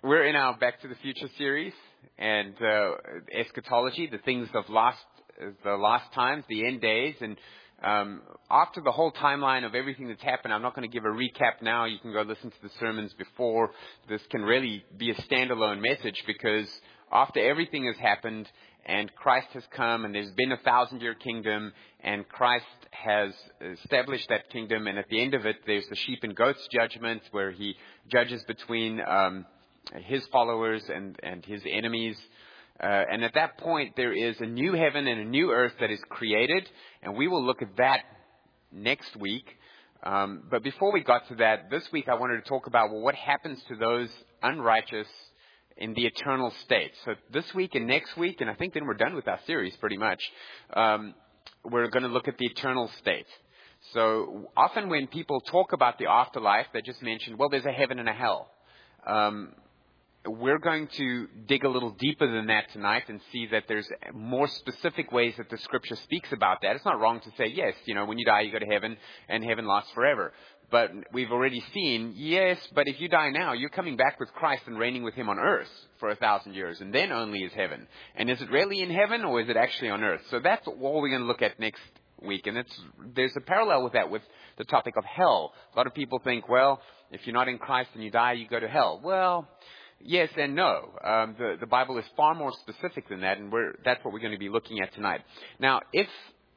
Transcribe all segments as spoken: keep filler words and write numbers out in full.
We're in our Back to the Future series and uh, eschatology, the things of last, the last times, the end days. And um, after the whole timeline of everything that's happened, I'm not going to give a recap now. You can go listen to the sermons before. This can really be a standalone message, because after everything has happened and Christ has come and there's been a thousand year kingdom and Christ has established that kingdom, and at the end of it there's the sheep and goats judgment where he judges between um, his followers and, and his enemies. Uh, and at that point there is a new heaven and a new earth that is created, and we will look at that next week. Um, but before we got to that, this week I wanted to talk about, well, what happens to those unrighteous in the eternal state. So this week and next week, and I think then we're done with our series pretty much, um, we're going to look at the eternal state. So often when people talk about the afterlife, they just mention, well, there's a heaven and a hell. Um, we're going to dig a little deeper than that tonight and see that there's more specific ways that the scripture speaks about that. It's not wrong to say, yes, you know, when you die, you go to heaven and heaven lasts forever. But we've already seen, yes, but if you die now, you're coming back with Christ and reigning with him on earth for a thousand years, and then only is heaven. And is it really in heaven, or is it actually on earth? So that's all we're going to look at next week. And it's, there's a parallel with that with the topic of hell. A lot of people think, well, if you're not in Christ and you die, you go to hell. Well, yes and no. Um, the, the Bible is far more specific than that, and we're, that's what we're going to be looking at tonight. Now, if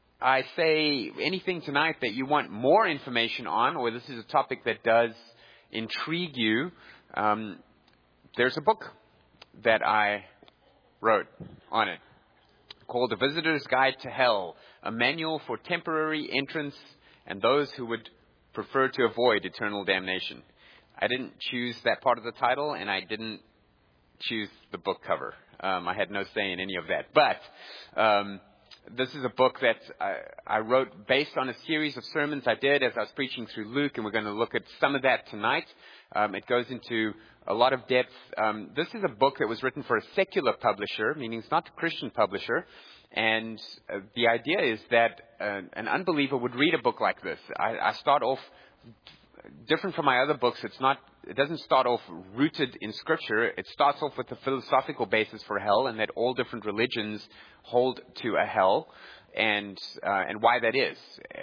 I say anything tonight that you want more information on, or this is a topic that does intrigue you, um, there's a book that I wrote on it called The Visitor's Guide to Hell, a manual for temporary entrance and those who would prefer to avoid eternal damnation. I didn't choose that part of the title, and I didn't choose the book cover. Um, I had no say in any of that. But um, this is a book that I, I wrote based on a series of sermons I did as I was preaching through Luke, and we're going to look at some of that tonight. Um, it goes into a lot of depth. Um, this is a book that was written for a secular publisher, meaning it's not a Christian publisher. And uh, the idea is that uh, an unbeliever would read a book like this. I, I start off different from my other books. It's not, it doesn't start off rooted in Scripture. It starts off with the philosophical basis for hell, and that all different religions hold to a hell, and uh, and why that is.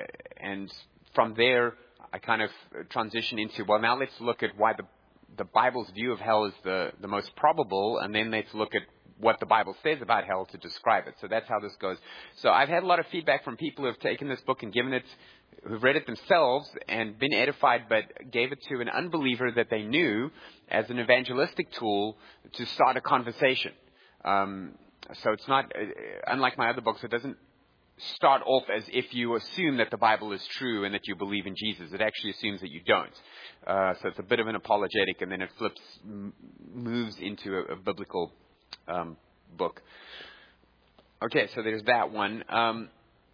And from there, I kind of transition into, well, now let's look at why the the Bible's view of hell is the, the most probable, and then let's look at what the Bible says about hell to describe it. So that's how this goes. So I've had a lot of feedback from people who have taken this book and given it, who've read it themselves and been edified, but gave it to an unbeliever that they knew as an evangelistic tool to start a conversation. Um, so it's not, uh, unlike my other books, it doesn't start off as if you assume that the Bible is true and that you believe in Jesus. It actually assumes that you don't. Uh, so it's a bit of an apologetic, and then it flips, m- moves into a, a biblical um, book. Okay, so there's that one. Um,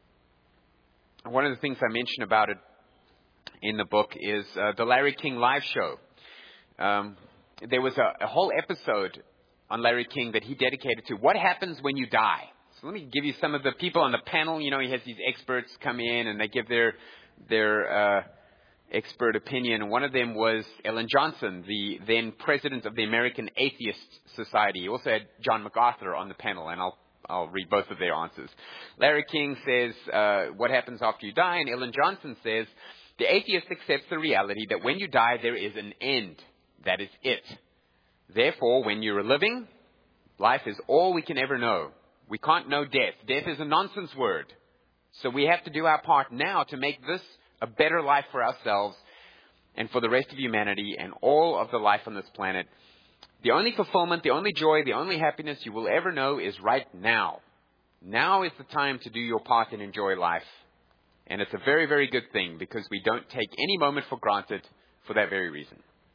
one of the things I mention about it in the book is uh, the Larry King live show. Um, there was a, a whole episode on Larry King that he dedicated to what happens when you die. So let me give you some of the people on the panel. You know, he has these experts come in and they give their their uh, expert opinion. And one of them was Ellen Johnson, the then president of the American Atheist Society. He also had John MacArthur on the panel, and I'll I'll read both of their answers. Larry King says, uh, what happens after you die? And Ellen Johnson says, the atheist accepts the reality that when you die, there is an end. That is it. Therefore, when you're living, life is all we can ever know. We can't know death. Death is a nonsense word. So we have to do our part now to make this a better life for ourselves and for the rest of humanity and all of the life on this planet. The only fulfillment, the only joy, the only happiness you will ever know is right now. Now is the time to do your part and enjoy life. And it's a very, very good thing, because we don't take any moment for granted for that very reason.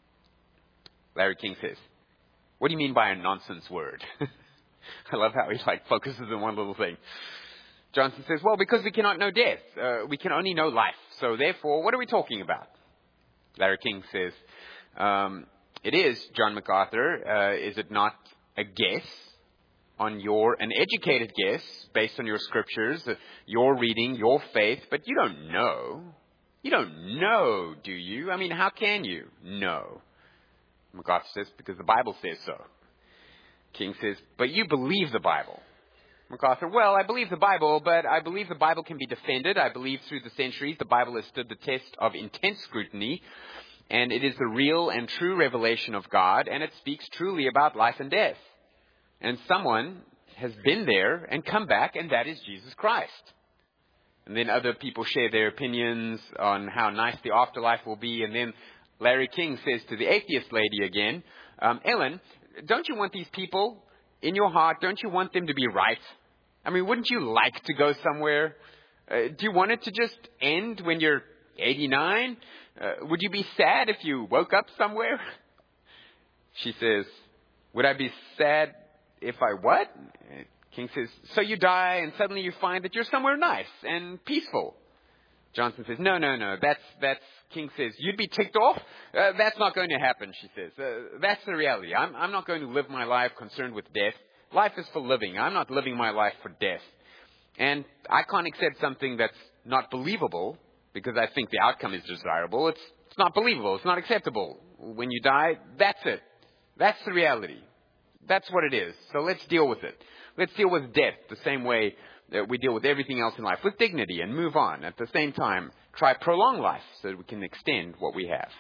Larry King says, what do you mean by a nonsense word? I love how he like focuses on one little thing. Johnson says, well, because we cannot know death. Uh, we can only know life. So therefore, what are we talking about? Larry King says, um, it is, John MacArthur, uh, is it not a guess on your, an educated guess based on your scriptures, uh, your reading, your faith, but you don't know. You don't know, do you? I mean, how can you know? MacArthur says, because the Bible says so. King says, but you believe the Bible. MacArthur, well, I believe the Bible, but I believe the Bible can be defended. I believe through the centuries the Bible has stood the test of intense scrutiny, and it is the real and true revelation of God, and it speaks truly about life and death. And someone has been there and come back, and that is Jesus Christ. And then other people share their opinions on how nice the afterlife will be, and then Larry King says to the atheist lady again, um, Ellen, don't you want these people in your heart, don't you want them to be right? I mean, wouldn't you like to go somewhere? Uh, do you want it to just end when you're eighty-nine? Uh, would you be sad if you woke up somewhere? She says, would I be sad if I what? King says, so you die and suddenly you find that you're somewhere nice and peaceful. Johnson says, no, no, no, that's, that's, King says, you'd be ticked off? Uh, that's not going to happen, she says. Uh, that's the reality. I'm, I'm not going to live my life concerned with death. Life is for living. I'm not living my life for death. And I can't accept something that's not believable because I think the outcome is desirable. It's, it's not believable. It's not acceptable. When you die, that's it. That's the reality. That's what it is. So let's deal with it. Let's deal with death the same way that we deal with everything else in life, with dignity, and move on. At the same time, try prolong life so that we can extend what we have.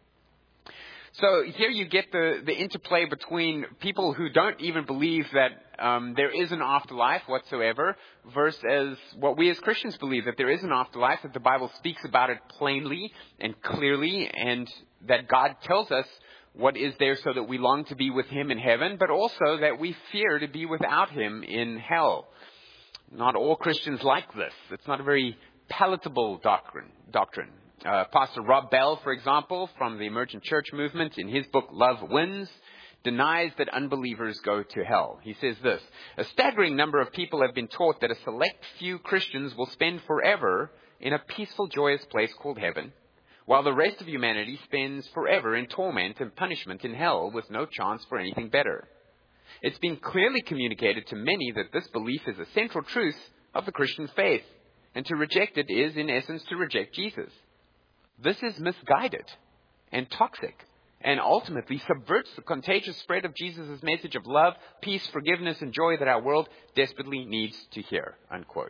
So here you get the, the interplay between people who don't even believe that um, there is an afterlife whatsoever versus what we as Christians believe, that there is an afterlife, that the Bible speaks about it plainly and clearly, and that God tells us what is there so that we long to be with Him in heaven, but also that we fear to be without Him in hell. Not all Christians like this. It's not a very palatable doctrine. doctrine. Uh, Pastor Rob Bell, for example, from the Emergent Church Movement, in his book Love Wins, denies that unbelievers go to hell. He says this, a staggering number of people have been taught that a select few Christians will spend forever in a peaceful, joyous place called heaven, while the rest of humanity spends forever in torment and punishment in hell with no chance for anything better. It's been clearly communicated to many that this belief is a central truth of the Christian faith, and to reject it is, in essence, to reject Jesus. This is misguided and toxic, and ultimately subverts the contagious spread of Jesus' message of love, peace, forgiveness, and joy that our world desperately needs to hear, unquote.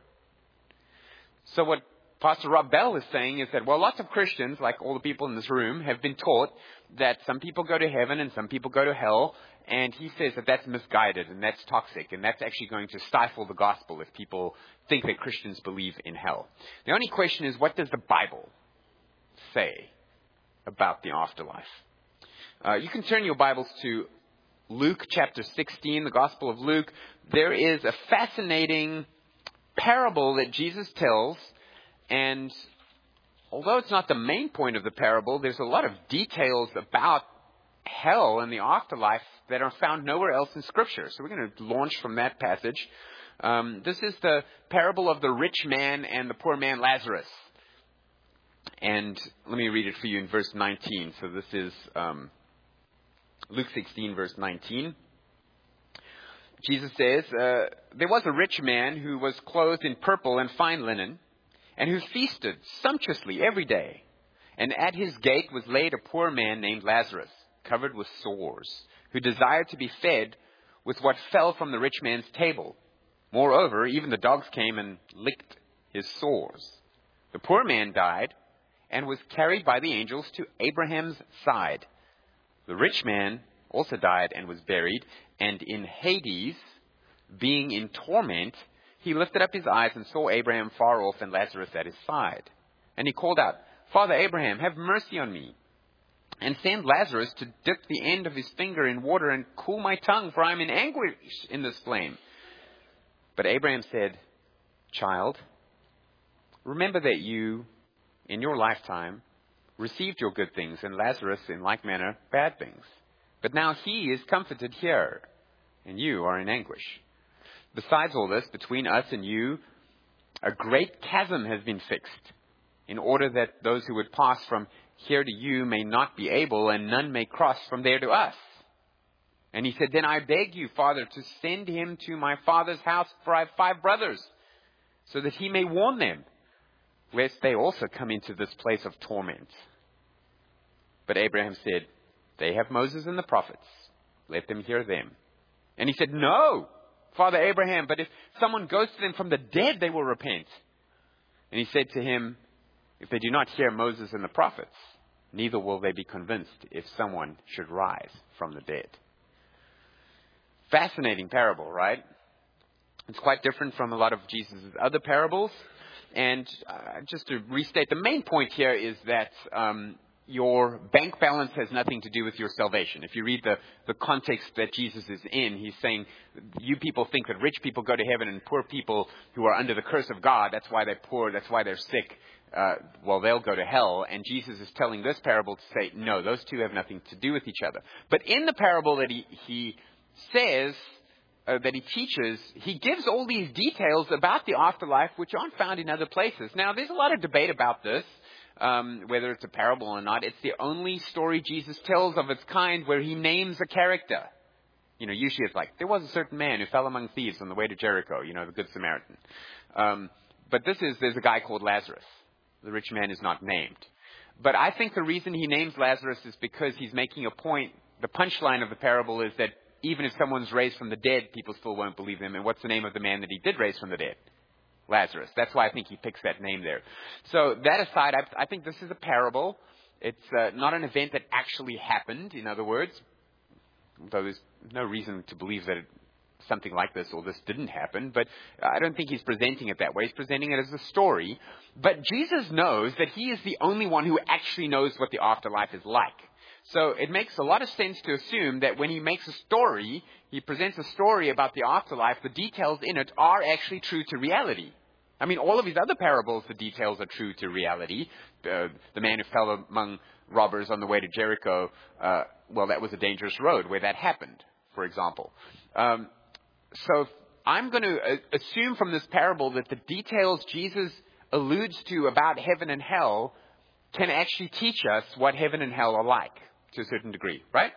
So what Pastor Rob Bell is saying is that, well, lots of Christians, like all the people in this room, have been taught that some people go to heaven and some people go to hell. And he says that that's misguided and that's toxic, and that's actually going to stifle the gospel if people think that Christians believe in hell. The only question is, what does the Bible say about the afterlife? Uh, you can turn your Bibles to Luke chapter sixteen, the Gospel of Luke. There is a fascinating parable that Jesus tells, and although it's not the main point of the parable, there's a lot of details about hell and the afterlife that are found nowhere else in Scripture. So we're going to launch from that passage. Um, this is the parable of the rich man and the poor man Lazarus. And let me read it for you in verse nineteen. So this is um, Luke sixteen, verse nineteen. Jesus says, uh, there was a rich man who was clothed in purple and fine linen, and who feasted sumptuously every day. And at his gate was laid a poor man named Lazarus, covered with sores, who desired to be fed with what fell from the rich man's table. Moreover, even the dogs came and licked his sores. The poor man died and was carried by the angels to Abraham's side. The rich man also died and was buried, and in Hades, being in torment, he lifted up his eyes and saw Abraham far off and Lazarus at his side. And he called out, Father Abraham, have mercy on me, and send Lazarus to dip the end of his finger in water and cool my tongue, for I am in anguish in this flame. But Abraham said, Child, remember that you, in your lifetime, received your good things, and Lazarus, in like manner, bad things. But now he is comforted here, and you are in anguish. Besides all this, between us and you, a great chasm has been fixed, in order that those who would pass from here to you may not be able, and none may cross from there to us. And he said, Then I beg you, Father, to send him to my father's house, for I have five brothers, so that he may warn them, lest they also come into this place of torment. But Abraham said, They have Moses and the prophets. Let them hear them. And he said, no, Father Abraham, but if someone goes to them from the dead, they will repent. And he said to him, if they do not hear Moses and the prophets, neither will they be convinced if someone should rise from the dead. Fascinating parable, right? It's quite different from a lot of Jesus' other parables. And uh, just to restate, the main point here is that um, your bank balance has nothing to do with your salvation. If you read the, the context that Jesus is in, he's saying, you people think that rich people go to heaven and poor people who are under the curse of God, that's why they're poor, that's why they're sick, uh, well, they'll go to hell. And Jesus is telling this parable to say, no, those two have nothing to do with each other. But in the parable that he, he says, uh, that he teaches, he gives all these details about the afterlife which aren't found in other places. Now, there's a lot of debate about this. Um, whether it's a parable or not, it's the only story Jesus tells of its kind where he names a character. You know, usually it's like, there was a certain man who fell among thieves on the way to Jericho, you know, the Good Samaritan. Um, but this is, there's a guy called Lazarus. The rich man is not named. But I think the reason he names Lazarus is because he's making a point. The punchline of the parable is that even if someone's raised from the dead, people still won't believe him. And what's the name of the man that he did raise from the dead? Lazarus. That's why I think he picks that name there. So that aside, I, I think this is a parable. It's uh, not an event that actually happened, in other words, though there's no reason to believe that it, something like this or this didn't happen. But I don't think he's presenting it that way. He's presenting it as a story. But Jesus knows that he is the only one who actually knows what the afterlife is like. So it makes a lot of sense to assume that when he makes a story, he presents a story about the afterlife, the details in it are actually true to reality. I mean, all of his other parables, the details are true to reality. Uh, the man who fell among robbers on the way to Jericho, uh, well, that was a dangerous road where that happened, for example. Um, so I'm going to uh, assume from this parable that the details Jesus alludes to about heaven and hell can actually teach us what heaven and hell are like. To a certain degree, right?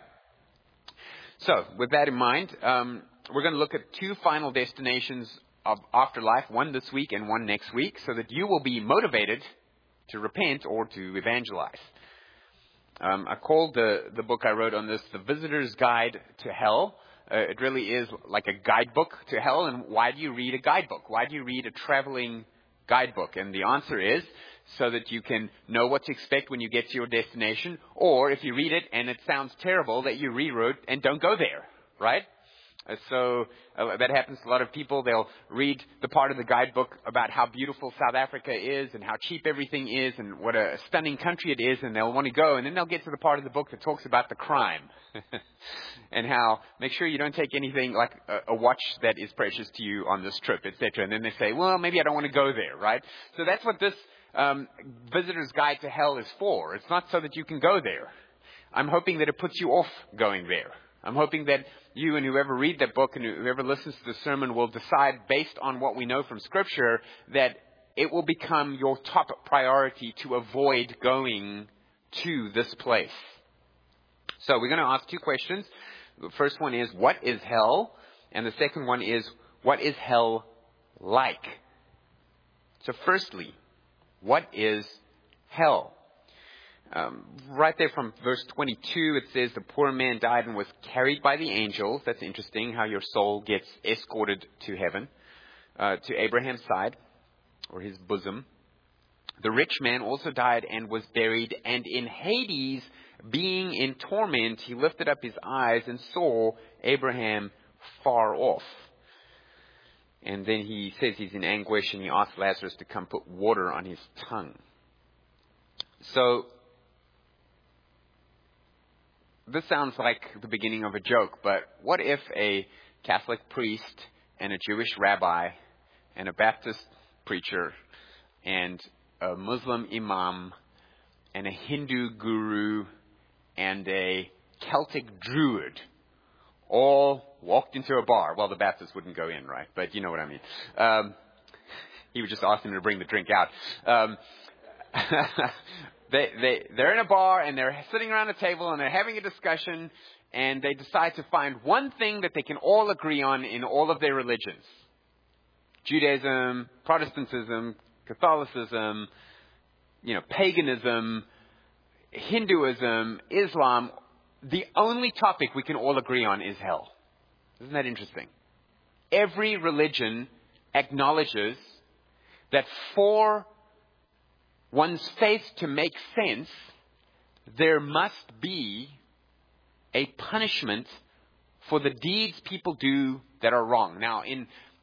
So, with that in mind, um, we're going to look at two final destinations of afterlife, one this week and one next week, so that you will be motivated to repent or to evangelize. Um, I called the, the book I wrote on this, The Visitor's Guide to Hell. Uh, it really is like a guidebook to hell. And why do you read a guidebook? Why do you read a traveling guidebook? And the answer is so that you can know what to expect when you get to your destination, or if you read it and it sounds terrible, that you reroute and don't go there, right? Uh, so uh, that happens to a lot of people. They'll read the part of the guidebook about how beautiful South Africa is and how cheap everything is and what a stunning country it is, and they'll want to go, and then they'll get to the part of the book that talks about the crime and how make sure you don't take anything like a, a watch that is precious to you on this trip, et cetera. And then they say, well, maybe I don't want to go there, right? So that's what this Um, Visitor's Guide to Hell is for. It's not so that you can go there. I'm hoping that it puts you off going there. I'm hoping that you and whoever read that book and whoever listens to the sermon will decide, based on what we know from Scripture, that it will become your top priority to avoid going to this place. So we're going to ask two questions. The first one is, what is hell? And the second one is, what is hell like? So firstly, what is hell? Um, right there from verse twenty-two, it says the poor man died and was carried by the angels. That's interesting, how your soul gets escorted to heaven, uh, to Abraham's side, or his bosom. The rich man also died and was buried, and in Hades, being in torment, he lifted up his eyes and saw Abraham far off. And then he says he's in anguish, and he asks Lazarus to come put water on his tongue. So, this sounds like the beginning of a joke, but what if a Catholic priest and a Jewish rabbi and a Baptist preacher and a Muslim imam and a Hindu guru and a Celtic druid all walked into a bar? Well, the Baptists wouldn't go in, right? But you know what I mean. Um, he would just ask them to bring the drink out. Um, they, they, they're in a bar and they're sitting around a table and they're having a discussion, and they decide to find one thing that they can all agree on in all of their religions. Judaism, Protestantism, Catholicism, you know, paganism, Hinduism, Islam. the only topic we can all agree on is hell. Isn't that interesting? Every religion acknowledges that for one's faith to make sense, there must be a punishment for the deeds people do that are wrong. Now, in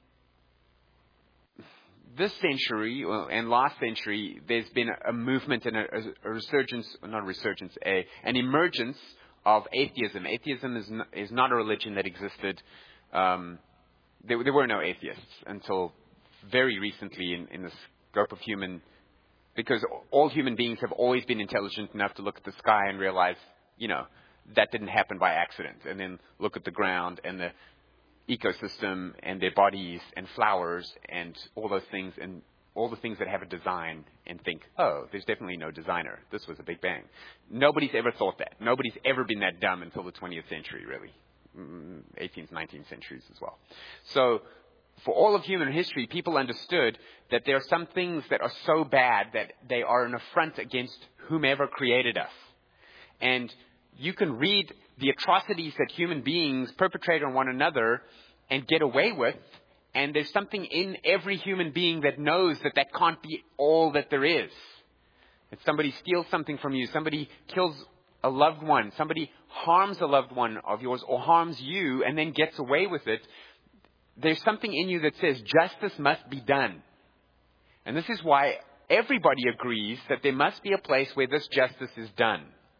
this century and last century, there's been a movement and a, a resurgence, not a resurgence, a, an emergence of atheism. Atheism is not, is not a religion that existed. Um, there, there were no atheists until very recently in, in the scope of human, because all human beings have always been intelligent enough to look at the sky and realize, you know, that didn't happen by accident. And then look at the ground and the ecosystem and their bodies and flowers and all those things and all the things that have a design and think, oh, there's definitely no designer. This was a big bang. Nobody's ever thought that. Nobody's ever been that dumb until the twentieth century, really. eighteenth, nineteenth centuries as well. So for all of human history, people understood that there are some things that are so bad that they are an affront against whomever created us. And you can read the atrocities that human beings perpetrate on one another and get away with, and there's something in every human being that knows that that can't be all that there is. If somebody steals something from you, somebody kills a loved one, somebody harms a loved one of yours or harms you and then gets away with it, there's something in you that says justice must be done. And this is why everybody agrees that there must be a place where this justice is done.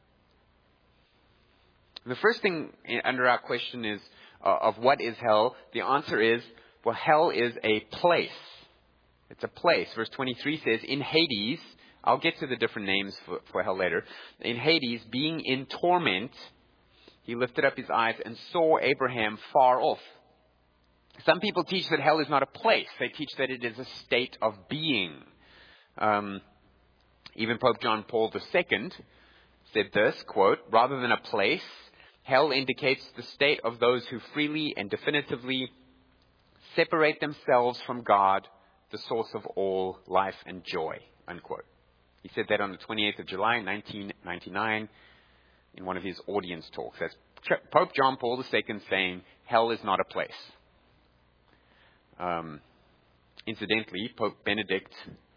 The first thing under our question is uh, of what is hell? The answer is, well, hell is a place. It's a place. Verse twenty-three says, in Hades, I'll get to the different names for, for hell later. In Hades, being in torment, he lifted up his eyes and saw Abraham far off. Some people teach that hell is not a place. They teach that it is a state of being. Um, even Pope John Paul the Second said this, quote, rather than a place, hell indicates the state of those who freely and definitively separate themselves from God, the source of all life and joy, unquote. He said that on the twenty-eighth of July, nineteen ninety-nine, in one of his audience talks. That's Pope John Paul the Second saying, hell is not a place. Um, incidentally, Pope Benedict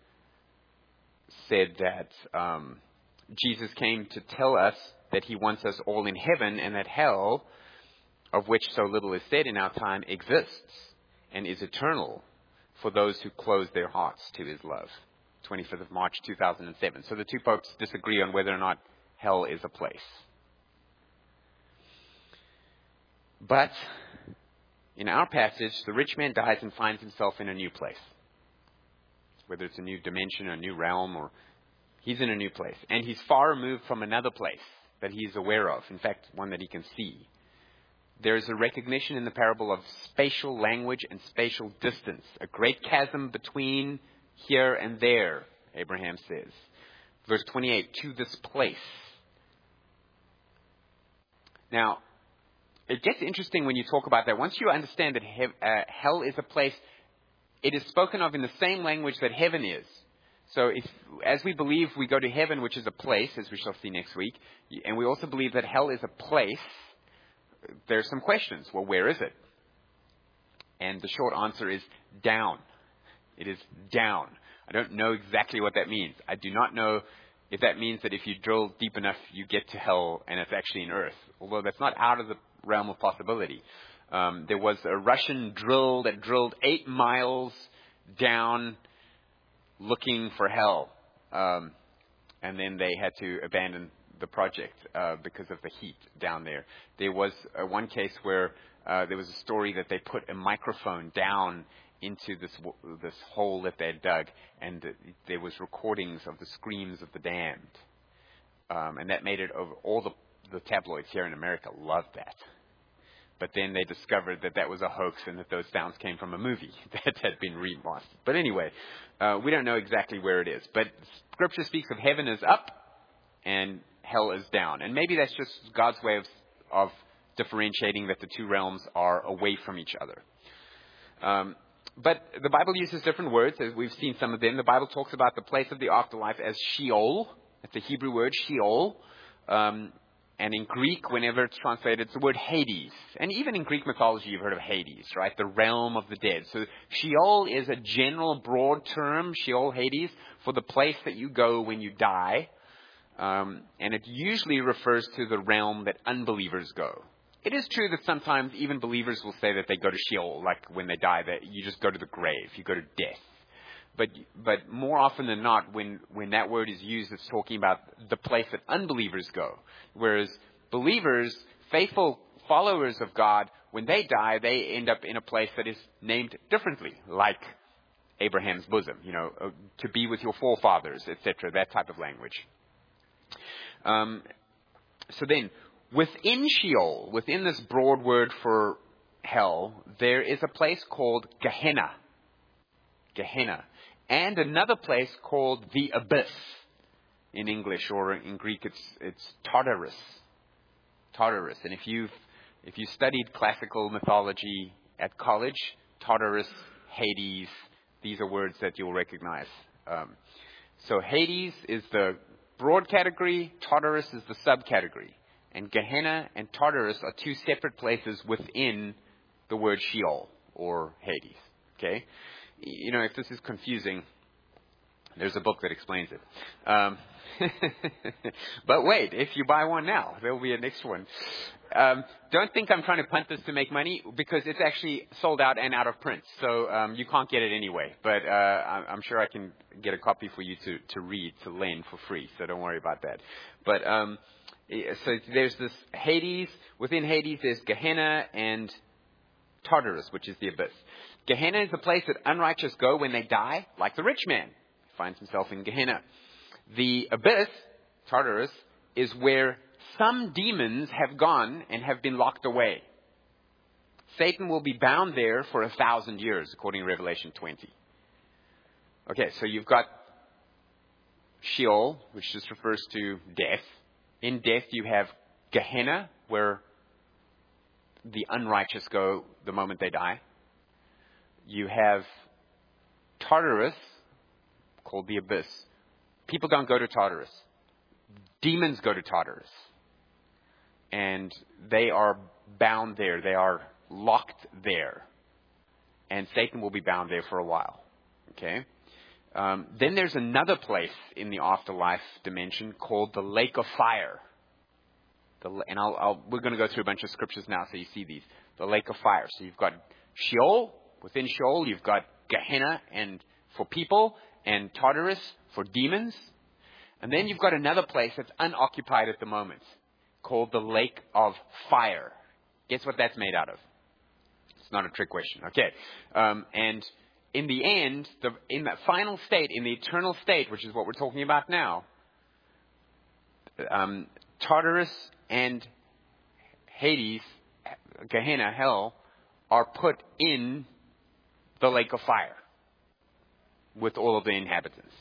said that um, Jesus came to tell us that he wants us all in heaven, and that hell, of which so little is said in our time, exists and is eternal for those who close their hearts to his love. twenty-fifth of March, two thousand seven. So the two popes disagree on whether or not hell is a place. But in our passage, the rich man dies and finds himself in a new place. Whether it's a new dimension, a new realm, or he's in a new place. And he's far removed from another place that he is aware of. In fact, one that he can see. There is a recognition in the parable of spatial language and spatial distance. A great chasm between here and there, Abraham says. Verse twenty-eight, to this place. Now, it gets interesting when you talk about that. Once you understand that he- uh, hell is a place, it is spoken of in the same language that heaven is. So if, as we believe we go to heaven, which is a place, as we shall see next week, and we also believe that hell is a place, there are some questions. Well, where is it? And the short answer is down. It is down. I don't know exactly what that means. I do not know if that means that if you drill deep enough, you get to hell and it's actually in earth. Although that's not out of the realm of possibility. Um, there was a Russian drill that drilled eight miles down looking for hell. Um, and then they had to abandon the project uh, because of the heat down there. There was uh, one case where uh, there was a story that they put a microphone down into this this hole that they had dug, and there was recordings of the screams of the damned. Um, and that made it over. All the, the tabloids here in America loved that. But then they discovered that that was a hoax and that those sounds came from a movie that had been remastered. But anyway, uh, we don't know exactly where it is. But Scripture speaks of heaven as up and hell is down. And maybe that's just God's way of, of differentiating that the two realms are away from each other. Um, but the Bible uses different words, as we've seen some of them. The Bible talks about the place of the afterlife as Sheol. That's the Hebrew word, Sheol. Um, and in Greek, whenever it's translated, it's the word Hades. And even in Greek mythology, you've heard of Hades, right? The realm of the dead. So Sheol is a general, broad term, Sheol, Hades, for the place that you go when you die. Um, and it usually refers to the realm that unbelievers go. It is true that sometimes even believers will say that they go to Sheol, like when they die, that you just go to the grave, you go to death. But but more often than not, when, when that word is used, it's talking about the place that unbelievers go. Whereas believers, faithful followers of God, when they die, they end up in a place that is named differently, like Abraham's bosom, you know, uh, to be with your forefathers, et cetera, that type of language. Um, so then, within Sheol, within this broad word for hell, there is a place called Gehenna. Gehenna. And another place called the abyss in English, or in Greek it's it's Tartarus. Tartarus. And if you've if you studied classical mythology at college, Tartarus, Hades, these are words that you'll recognize. Um, so Hades is the broad category, Tartarus is the subcategory. And Gehenna and Tartarus are two separate places within the word Sheol or Hades. Okay? You know, if this is confusing, there's a book that explains it. Um, but wait, if you buy one now, there will be a next one. Um, don't think I'm trying to punt this to make money, because it's actually sold out and out of print. So um, you can't get it anyway. But uh, I'm sure I can get a copy for you to, to read, to lend for free. So don't worry about that. But um, so there's this Hades. Within Hades, there's Gehenna and Tartarus, which is the abyss. Gehenna is the place that unrighteous go when they die, like the rich man. He finds himself in Gehenna. The abyss, Tartarus, is where some demons have gone and have been locked away. Satan will be bound there for a thousand years, according to Revelation twenty. Okay, so you've got Sheol, which just refers to death. In death, you have Gehenna, where the unrighteous go the moment they die. You have Tartarus, called the abyss. People don't go to Tartarus. Demons go to Tartarus. And they are bound there. They are locked there. And Satan will be bound there for a while. Okay? Um, then there's another place in the afterlife dimension called the lake of fire. The, and I'll, I'll, we're going to go through a bunch of scriptures now so you see these. The lake of fire. So you've got Sheol. Within Sheol, you've got Gehenna and for people, and Tartarus for demons. And then you've got another place that's unoccupied at the moment, called the lake of fire. Guess what that's made out of? It's not a trick question. Okay. Um, and in the end, the, in that final state, in the eternal state, which is what we're talking about now, um, Tartarus and Hades, Gehenna, hell, are put in the lake of fire with all of the inhabitants.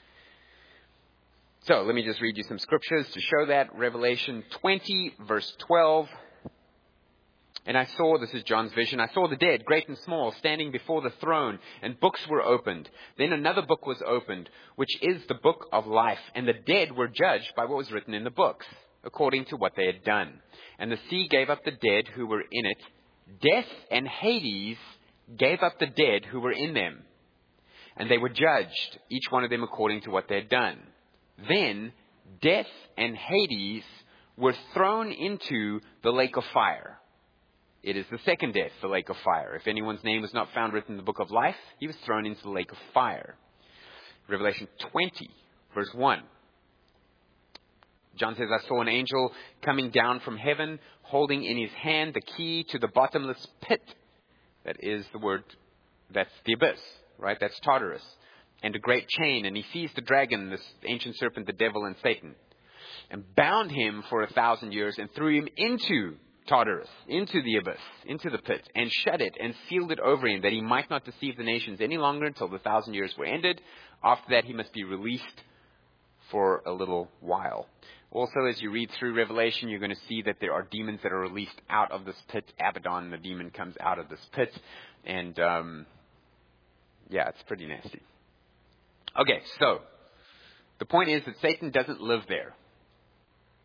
So let me just read you some scriptures to show that. Revelation twenty, verse twelve. And I saw, this is John's vision, I saw the dead, great and small, standing before the throne, and books were opened. Then another book was opened, which is the book of life. And the dead were judged by what was written in the books, according to what they had done. And the sea gave up the dead who were in it. Death and Hades gave up the dead who were in them. And they were judged, each one of them according to what they had done. Then death and Hades were thrown into the lake of fire. It is the second death, the lake of fire. If anyone's name was not found written in the book of life, he was thrown into the lake of fire. Revelation twenty, verse one. John says, I saw an angel coming down from heaven, holding in his hand the key to the bottomless pit. That is the word, that's the abyss, right? That's Tartarus. And a great chain, and he seized the dragon, this ancient serpent, the devil and Satan, and bound him for a thousand years and threw him into Tartarus, into the abyss, into the pit, and shut it and sealed it over him, that he might not deceive the nations any longer until the thousand years were ended. After that, he must be released for a little while. Also, as you read through Revelation, you're going to see that there are demons that are released out of this pit. Abaddon, the demon, comes out of this pit. And, um, yeah, it's pretty nasty. Okay, so the point is that Satan doesn't live there.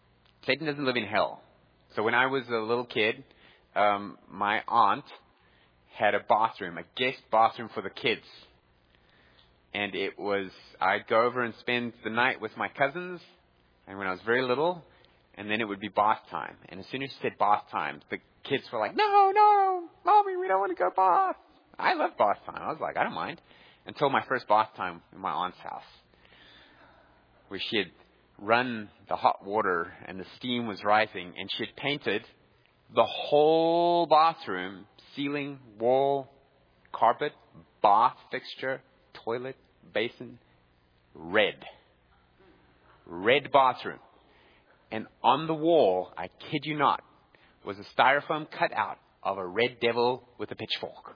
Satan doesn't live in hell. So when I was a little kid, um, my aunt had a bathroom, a guest bathroom for the kids. And it was, I'd go over and spend the night with my cousins, and when I was very little, and then it would be bath time. And as soon as she said bath time, the kids were like, no, no, Mommy, we don't want to go bath. I love bath time. I was like, I don't mind. Until my first bath time in my aunt's house, where she had run the hot water and the steam was rising, and she had painted the whole bathroom, ceiling, wall, carpet, bath fixture, toilet, basin, red. Red bathroom. And on the wall, I kid you not, was a styrofoam cutout of a red devil with a pitchfork.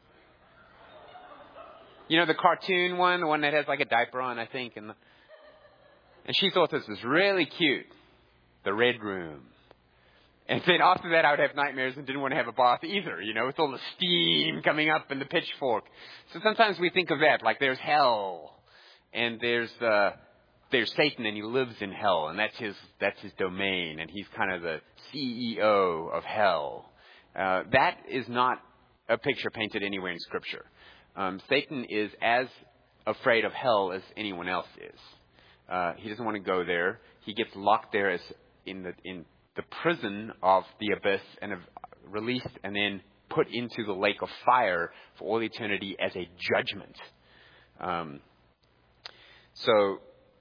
You know the cartoon one, the one that has like a diaper on, I think. And, the, and she thought this was really cute. The red room. And then after that, I would have nightmares and didn't want to have a bath either, you know, with all the steam coming up and the pitchfork. So sometimes we think of that, like there's hell. And there's uh, there's Satan, and he lives in hell, and that's his that's his domain, and he's kind of the C E O of hell. Uh, that is not a picture painted anywhere in Scripture. Um, Satan is as afraid of hell as anyone else is. Uh, he doesn't want to go there. He gets locked there as in the in the prison of the abyss and released and then put into the lake of fire for all eternity as a judgment. Um, so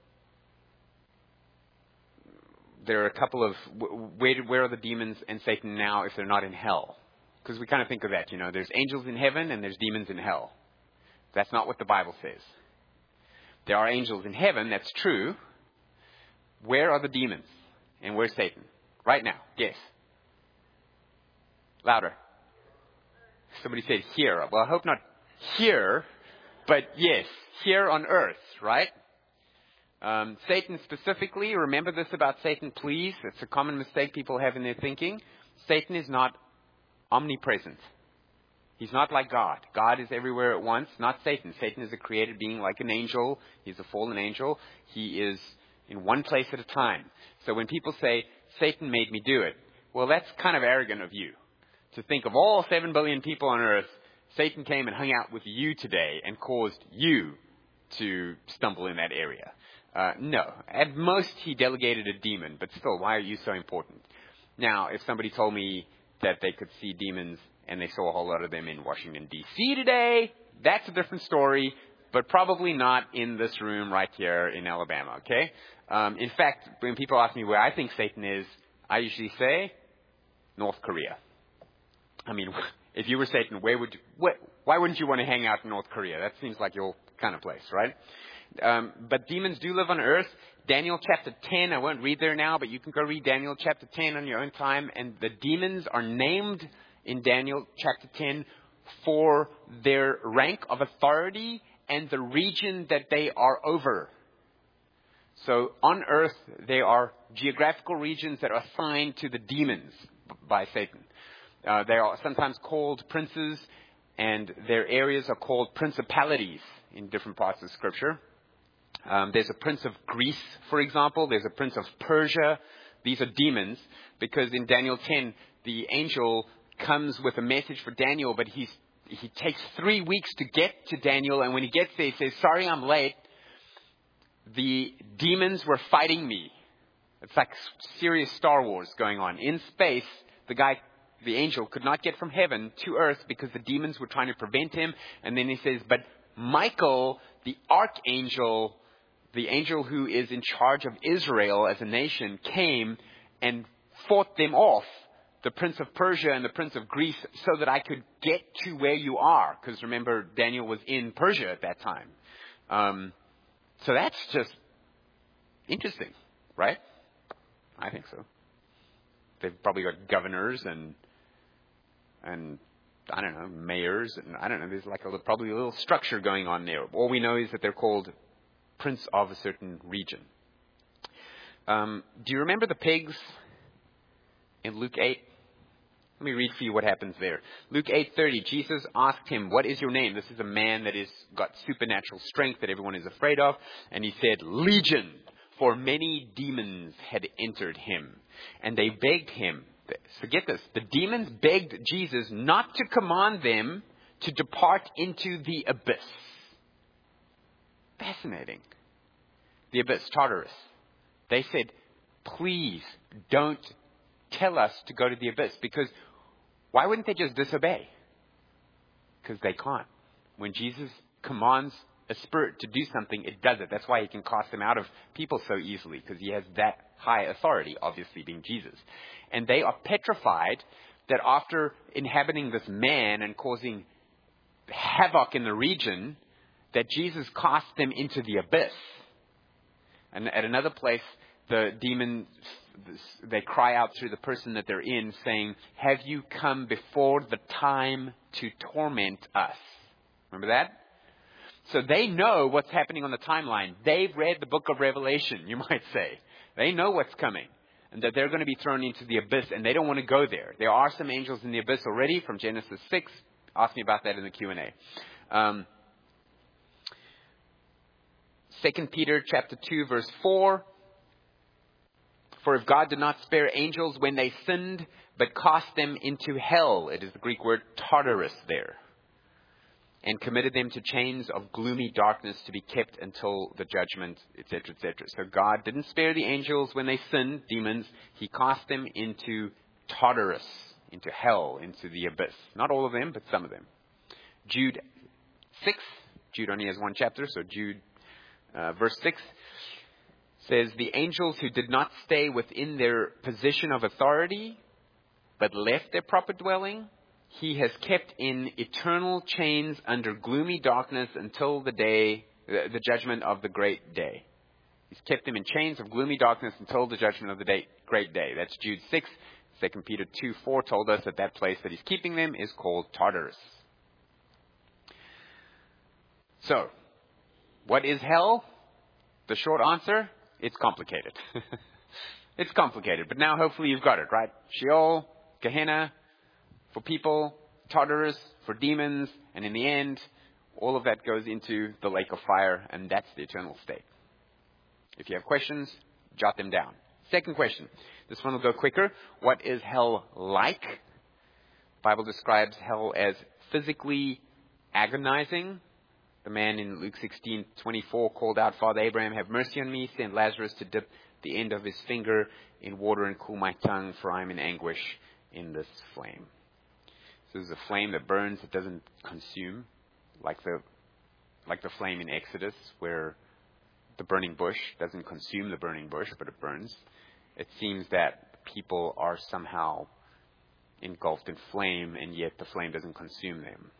there are a couple of where where are the demons and Satan now if they're not in hell? Because we kind of think of that, you know, there's angels in heaven and there's demons in hell. That's not what the Bible says. There are angels in heaven, that's true. Where are the demons? And where's Satan? Right now, guess. Louder. Somebody said here. Well, I hope not here, but yes, here on earth, right? Um, Satan specifically, remember this about Satan, please. It's a common mistake people have in their thinking. Satan is not omnipresent. He's not like God. God is everywhere at once, not Satan. Satan is a created being like an angel. He's a fallen angel. He is in one place at a time. So when people say, Satan made me do it, well, that's kind of arrogant of you. To think of all seven billion people on earth, Satan came and hung out with you today and caused you to stumble in that area. Uh, no. At most, he delegated a demon, but still, why are you so important? Now, if somebody told me that they could see demons and they saw a whole lot of them in Washington, D C today, that's a different story, but probably not in this room right here in Alabama, okay? Um, in fact, when people ask me where I think Satan is, I usually say North Korea. I mean, if you were Satan, where would you, wh- why wouldn't you want to hang out in North Korea? That seems like your kind of place, right? Um, but demons do live on earth. Daniel chapter ten, I won't read there now, but you can go read Daniel chapter ten on your own time. And the demons are named in Daniel chapter ten for their rank of authority and the region that they are over. So on earth, they are geographical regions that are assigned to the demons by Satan. Uh, they are sometimes called princes, and their areas are called principalities in different parts of Scripture. Um, there's a prince of Greece, for example. There's a prince of Persia. These are demons because in Daniel ten, the angel comes with a message for Daniel, but he's, he takes three weeks to get to Daniel. And when he gets there, he says, sorry, I'm late. The demons were fighting me. It's like serious Star Wars going on. In space, the guy, the angel, could not get from heaven to earth because the demons were trying to prevent him. And then he says, but Michael, the archangel, the angel who is in charge of Israel as a nation, came and fought them off, the prince of Persia and the prince of Greece, so that I could get to where you are. Because remember, Daniel was in Persia at that time. Um, so that's just interesting, right? I think so. They've probably got governors and, and I don't know, mayors. And I don't know, there's like a, probably a little structure going on there. All we know is that they're called prince of a certain region. Um, do you remember the pigs in Luke eight? Let me read for you what happens there. Luke eight thirty, Jesus asked him, what is your name? This is a man that has got supernatural strength that everyone is afraid of. And he said, Legion, for many demons had entered him, and they begged him. So get this. The demons begged Jesus not to command them to depart into the abyss. Fascinating. The abyss, Tartarus. They said, please don't tell us to go to the abyss. Because why wouldn't they just disobey? Because they can't. When Jesus commands a spirit to do something, it does it. That's why he can cast them out of people so easily, because he has that high authority, obviously being Jesus. And they are petrified that after inhabiting this man and causing havoc in the region, that Jesus cast them into the abyss. And at another place, the demons, they cry out through the person that they're in, saying, have you come before the time to torment us? Remember that? So they know what's happening on the timeline. They've read the book of Revelation, you might say. They know what's coming, and that they're going to be thrown into the abyss, and they don't want to go there. There are some angels in the abyss already from Genesis six. Ask me about that in the Q and A. Um, Second Peter chapter two, verse four. For if God did not spare angels when they sinned, but cast them into hell, it is the Greek word Tartarus there, and committed them to chains of gloomy darkness to be kept until the judgment, et cetera, et cetera. So God didn't spare the angels when they sinned, demons. He cast them into Tartarus, into hell, into the abyss. Not all of them, but some of them. Jude six. Jude only has one chapter, so Jude uh, verse six says, the angels who did not stay within their position of authority, but left their proper dwelling, he has kept in eternal chains under gloomy darkness until the day, the judgment of the great day. He's kept them in chains of gloomy darkness until the judgment of the day, great day. That's Jude six. Second Peter two four told us that that place that he's keeping them is called Tartarus. So, what is hell? The short answer, it's complicated. It's complicated, but now hopefully you've got it, right? Sheol, Gehenna, for people, Tartarus, for demons, and in the end, all of that goes into the lake of fire, and that's the eternal state. If you have questions, jot them down. Second question. This one will go quicker. What is hell like? The Bible describes hell as physically agonizing. The man in Luke sixteen twenty-four called out, Father Abraham, have mercy on me. Send Lazarus to dip the end of his finger in water and cool my tongue, for I am in anguish in this flame. So this is a flame that burns, it doesn't consume, like the like the flame in Exodus, where the burning bush doesn't consume the burning bush, but it burns. It seems that people are somehow engulfed in flame, and yet the flame doesn't consume them.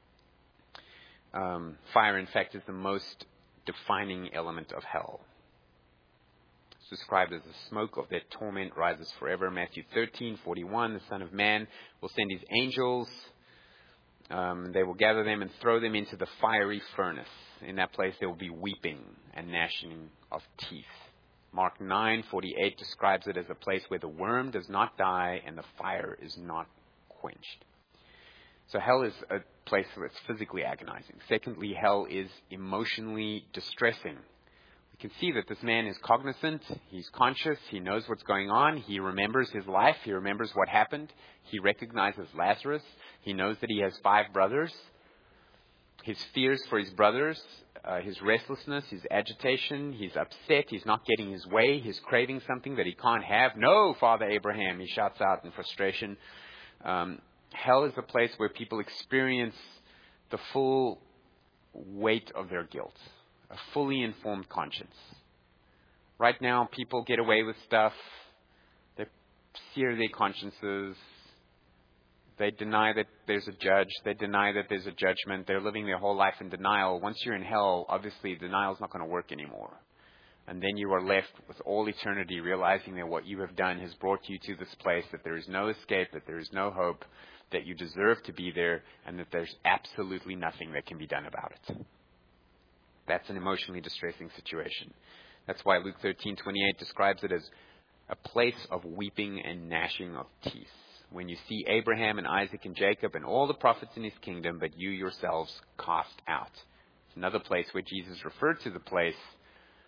Um, fire, in fact, is the most defining element of hell. It's described as the smoke of their torment rises forever. Matthew thirteen forty-one, the Son of Man will send his angels. Um, they will gather them and throw them into the fiery furnace. In that place there will be weeping and gnashing of teeth. Mark nine forty-eight describes it as a place where the worm does not die and the fire is not quenched. So hell is a place where it's physically agonizing. Secondly, hell is emotionally distressing. We can see that this man is cognizant, he's conscious, he knows what's going on, he remembers his life, he remembers what happened, he recognizes Lazarus, he knows that he has five brothers. His fears for his brothers, uh, his restlessness, his agitation, he's upset, he's not getting his way, he's craving something that he can't have. No, Father Abraham, he shouts out in frustration. Um, hell is a place where people experience the full weight of their guilt, a fully informed conscience. Right now, people get away with stuff, they sear their consciences, they deny that there's a judge. They deny that there's a judgment. They're living their whole life in denial. Once you're in hell, obviously denial is not going to work anymore. And then you are left with all eternity realizing that what you have done has brought you to this place, that there is no escape, that there is no hope, that you deserve to be there, and that there's absolutely nothing that can be done about it. That's an emotionally distressing situation. That's why Luke thirteen twenty-eight describes it as a place of weeping and gnashing of teeth. When you see Abraham and Isaac and Jacob and all the prophets in his kingdom, but you yourselves cast out. It's another place where Jesus referred to the place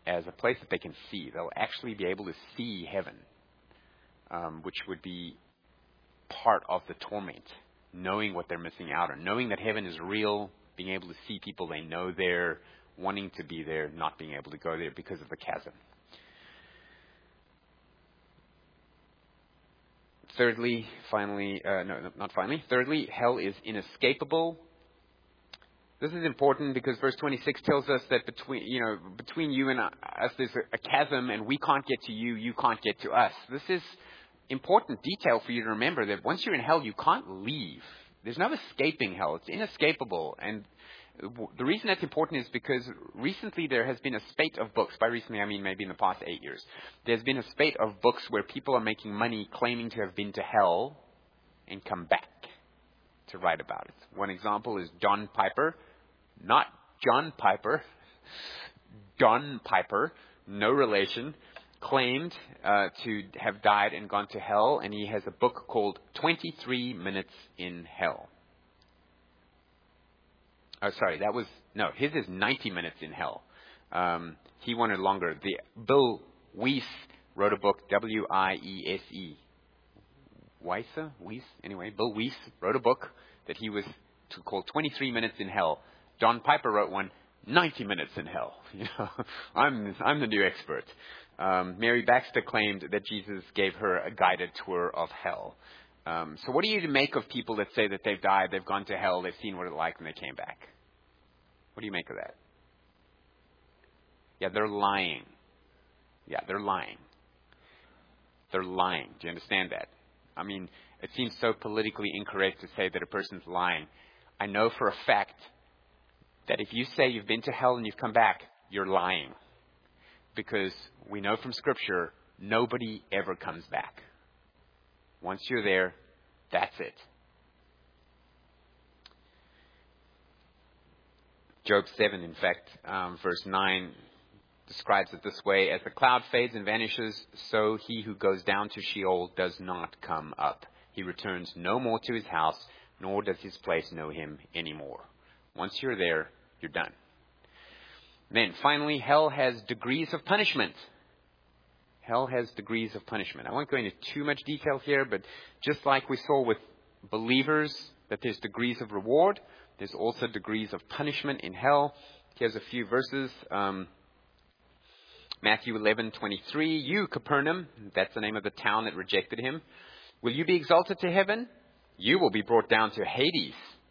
as a place that they can see. They'll actually be able to see heaven, um, which would be part of the torment, knowing what they're missing out on, knowing that heaven is real, being able to see people they know there, wanting to be there, not being able to go there because of the chasm. Thirdly, finally, uh, no, no, not finally. Thirdly, hell is inescapable. This is important because verse twenty-six tells us that between, you know, between you and us, there's a, a chasm, and we can't get to you, you can't get to us. This is important detail for you to remember, that once you're in hell, you can't leave. There's no escaping hell. It's inescapable. And the reason that's important is because recently there has been a spate of books. By recently, I mean maybe in the past eight years. There's been a spate of books where people are making money claiming to have been to hell and come back to write about it. One example is John Piper. Not John Piper. Don Piper, no relation, claimed uh, to have died and gone to hell, and he has a book called twenty-three minutes in Hell. Oh, sorry, that was, no, his is ninety minutes in Hell. Um, he wanted longer. The Bill Wiese wrote a book, W I E S E. Wiese? Wiese? Anyway, Bill Wiese wrote a book that he was to called twenty-three minutes in Hell. John Piper wrote one, ninety minutes in Hell. You know, I'm, I'm the new expert. Um, Mary Baxter claimed that Jesus gave her a guided tour of hell. Um, so what do you to make of people that say that they've died, they've gone to hell, they've seen what it's like, and they came back? What do you make of that? Yeah, they're lying. Yeah, they're lying. They're lying. Do you understand that? I mean, it seems so politically incorrect to say that a person's lying. I know for a fact that if you say you've been to hell and you've come back, you're lying. Because we know from Scripture, nobody ever comes back. Once you're there, that's it. Job seven, in fact, um, verse nine, describes it this way: as the cloud fades and vanishes, so he who goes down to Sheol does not come up. He returns no more to his house, nor does his place know him anymore. Once you're there, you're done. Then, finally, hell has degrees of punishment. Hell has degrees of punishment. I won't go into too much detail here, but just like we saw with believers, that there's degrees of reward, there's also degrees of punishment in hell. Here's a few verses. Um, Matthew eleven twenty-three. You, Capernaum, that's the name of the town that rejected him, will you be exalted to heaven? You will be brought down to Hades.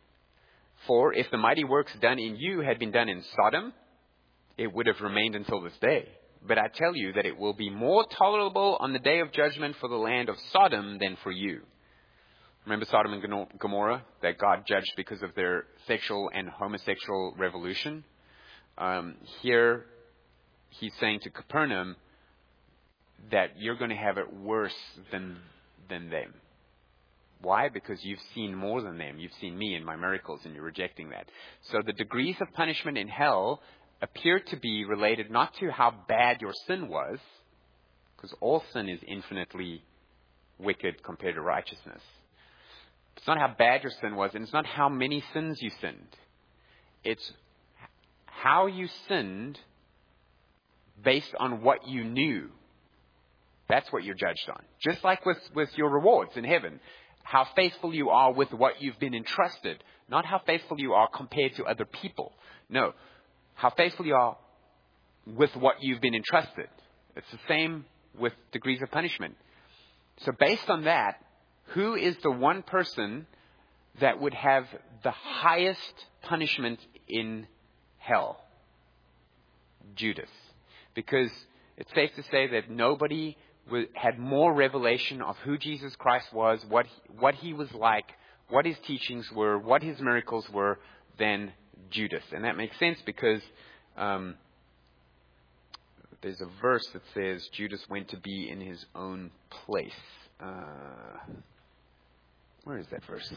For if the mighty works done in you had been done in Sodom, it would have remained until this day. But I tell you that it will be more tolerable on the day of judgment for the land of Sodom than for you. Remember Sodom and Gomorrah, that God judged because of their sexual and homosexual revolution? Um, here, he's saying to Capernaum that you're going to have it worse than than them. Why? Because you've seen more than them. You've seen me and my miracles, and you're rejecting that. So the degrees of punishment in hell appear to be related not to how bad your sin was, because all sin is infinitely wicked compared to righteousness. It's not how bad your sin was, and it's not how many sins you sinned. It's how you sinned based on what you knew. That's what you're judged on. Just like with, with your rewards in heaven. How faithful you are with what you've been entrusted. Not how faithful you are compared to other people. No. How faithful you are with what you've been entrusted. It's the same with degrees of punishment. So based on that, who is the one person that would have the highest punishment in hell? Judas. Because it's safe to say that nobody had more revelation of who Jesus Christ was, what he, what he was like, what his teachings were, what his miracles were, than Judas. And that makes sense because um, there's a verse that says Judas went to be in his own place. Uh, where is that verse?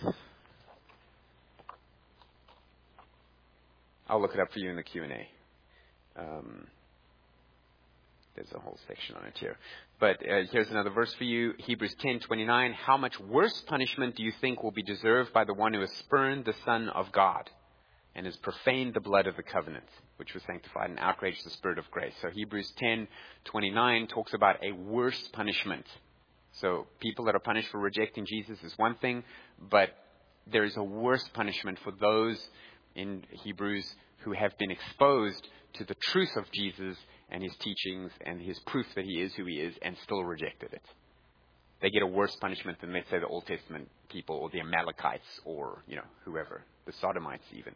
I'll look it up for you in the Q and A. Um, there's a whole section on it here. But uh, here's another verse for you. Hebrews ten twenty-nine. How much worse punishment do you think will be deserved by the one who has spurned the Son of God and has profaned the blood of the covenant, which was sanctified, and outraged the Spirit of grace. So Hebrews ten twenty-nine talks about a worse punishment. So people that are punished for rejecting Jesus is one thing, but there is a worse punishment for those in Hebrews who have been exposed to the truth of Jesus and his teachings and his proof that he is who he is and still rejected it. They get a worse punishment than, let's say, the Old Testament people or the Amalekites or, you know, whoever, the Sodomites even.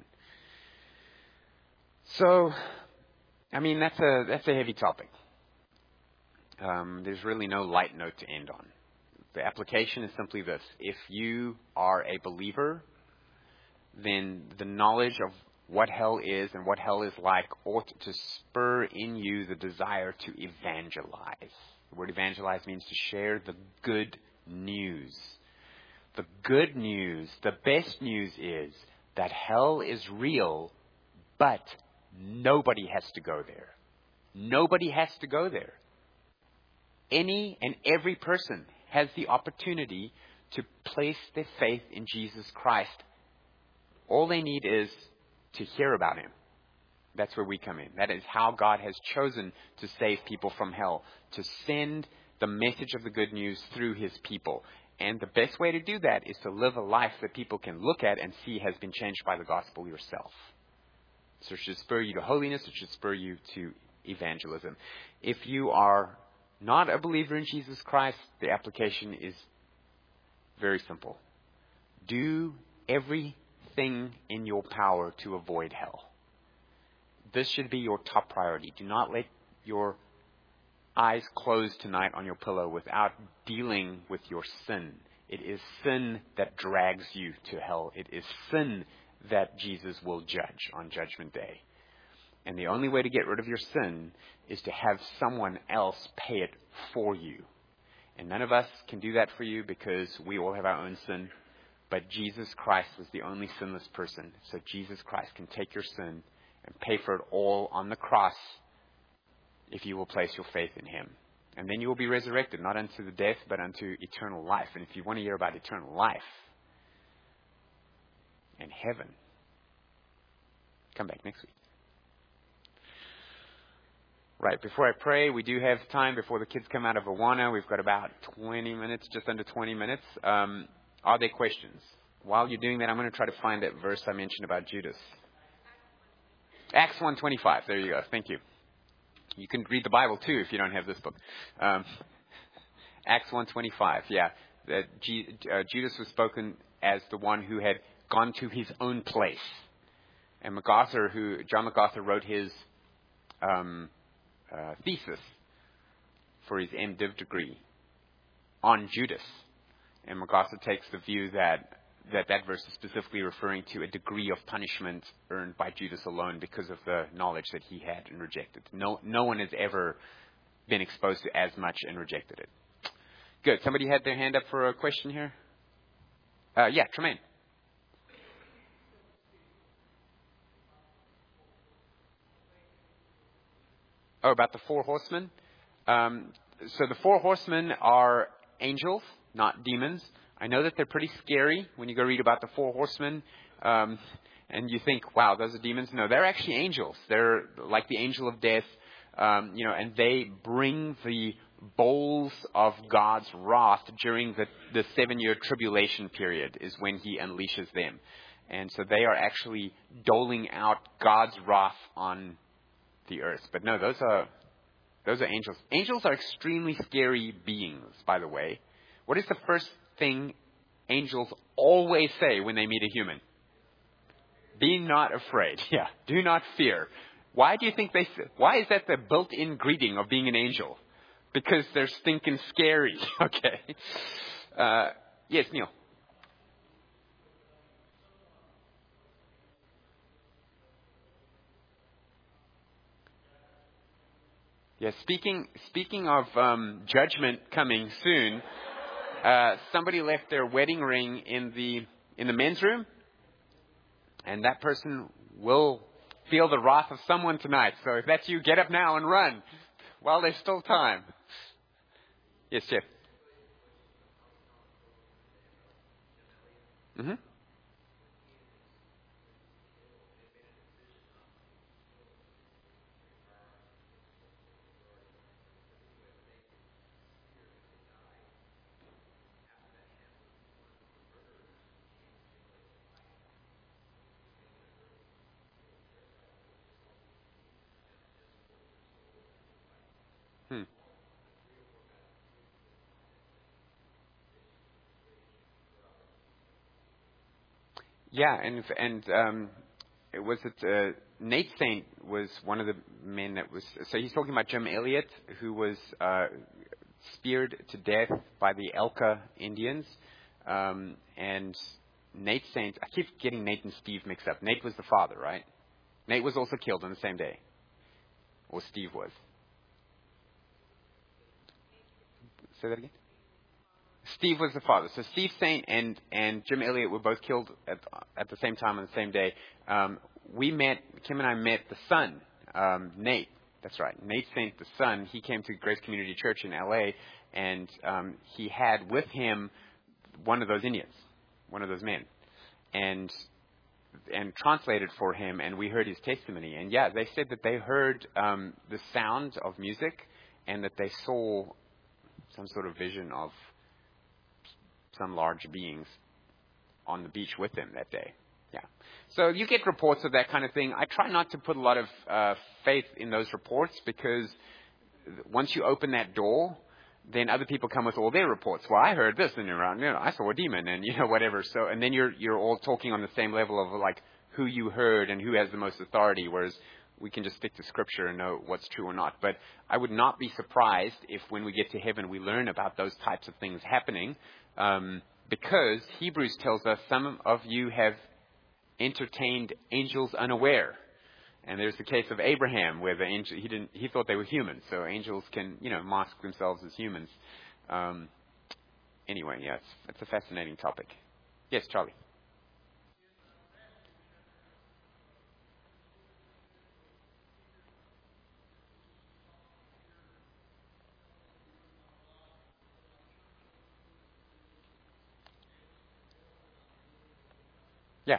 So, I mean, that's a that's a heavy topic. Um, there's really no light note to end on. The application is simply this. If you are a believer, then the knowledge of what hell is and what hell is like ought to spur in you the desire to evangelize. The word evangelize means to share the good news. The good news, the best news is that hell is real, but nobody has to go there. Nobody has to go there. Any and every person has the opportunity to place their faith in Jesus Christ. All they need is to hear about him. That's where we come in. That is how God has chosen to save people from hell, to send the message of the good news through his people. And the best way to do that is to live a life that people can look at and see has been changed by the gospel yourself. So it should spur you to holiness. It should spur you to evangelism. If you are not a believer in Jesus Christ, the application is very simple. Do everything in your power to avoid hell. This should be your top priority. Do not let your eyes close tonight on your pillow without dealing with your sin. It is sin that drags you to hell. It is sin that Jesus will judge on Judgment Day. And the only way to get rid of your sin is to have someone else pay it for you. And none of us can do that for you because we all have our own sin. But Jesus Christ was the only sinless person. So Jesus Christ can take your sin and pay for it all on the cross if you will place your faith in him. And then you will be resurrected, not unto the death, but unto eternal life. And if you want to hear about eternal life and heaven, come back next week. Right, before I pray, we do have time before the kids come out of Awana. We've got about twenty minutes, just under twenty minutes. Um, are there questions? While you're doing that, I'm going to try to find that verse I mentioned about Judas. Acts one twenty-five. There you go. Thank you. You can read the Bible too if you don't have this book. Um, Acts one twenty-five. Yeah, that G, uh, Judas was spoken as the one who had gone to his own place. And MacArthur, who John MacArthur wrote his um, uh, thesis for his MDiv degree on Judas. And MacArthur takes the view that that that verse is specifically referring to a degree of punishment earned by Judas alone because of the knowledge that he had and rejected. No, no one has ever been exposed to as much and rejected it. Good. Somebody had their hand up for a question here? Uh, yeah, Tremaine. Oh, about the four horsemen? Um, so the four horsemen are angels, not demons. I know that they're pretty scary when you go read about the four horsemen, um, and you think, wow, those are demons. No, they're actually angels. They're like the angel of death, um, you know, and they bring the bowls of God's wrath during the, the seven-year tribulation period is when he unleashes them. And so they are actually doling out God's wrath on the earth. But no, those are those are angels. Angels are extremely scary beings, by the way. What is the first thing angels always say when they meet a human? Be not afraid. Yeah, do not fear. Why do you think they say, why is that the built-in greeting of being an angel? Because they're stinking scary. Okay. Uh, yes, Neil. Yeah, speaking speaking of um, judgment coming soon, uh, somebody left their wedding ring in the in the men's room, and that person will feel the wrath of someone tonight. So if that's you, get up now and run while there's still time. Yes, Jeff. Mm-hmm. Yeah, and and um, it was it uh, Nate Saint was one of the men that was. So he's talking about Jim Elliot, who was uh, speared to death by the Elka Indians, um, and Nate Saint. I keep getting Nate and Steve mixed up. Nate was the father, right? Nate was also killed on the same day, or Steve was. Say that again. Steve was the father. So Steve Saint and, and Jim Elliot were both killed at, at the same time on the same day. Um, we met, Kim and I met the son, um, Nate. That's right. Nate Saint, the son, he came to Grace Community Church in L A, and um, he had with him one of those Indians, one of those men, and and translated for him, and we heard his testimony. And yeah, they said that they heard um, the sound of music, and that they saw some sort of vision of some large beings on the beach with them that day. Yeah. So you get reports of that kind of thing. I try not to put a lot of uh, faith in those reports, because once you open that door, then other people come with all their reports. Well, I heard this, and you're around, you know, I saw a demon, and you know, whatever. So, and then you're you're all talking on the same level of like who you heard and who has the most authority, whereas we can just stick to Scripture and know what's true or not. But I would not be surprised if when we get to heaven we learn about those types of things happening, um, because Hebrews tells us some of you have entertained angels unaware. And there's the case of Abraham, where the angel, he didn't, he thought they were humans. So angels can, you know, mask themselves as humans. Um, anyway, yeah, it's, it's a fascinating topic. Yes, Charlie. Yeah.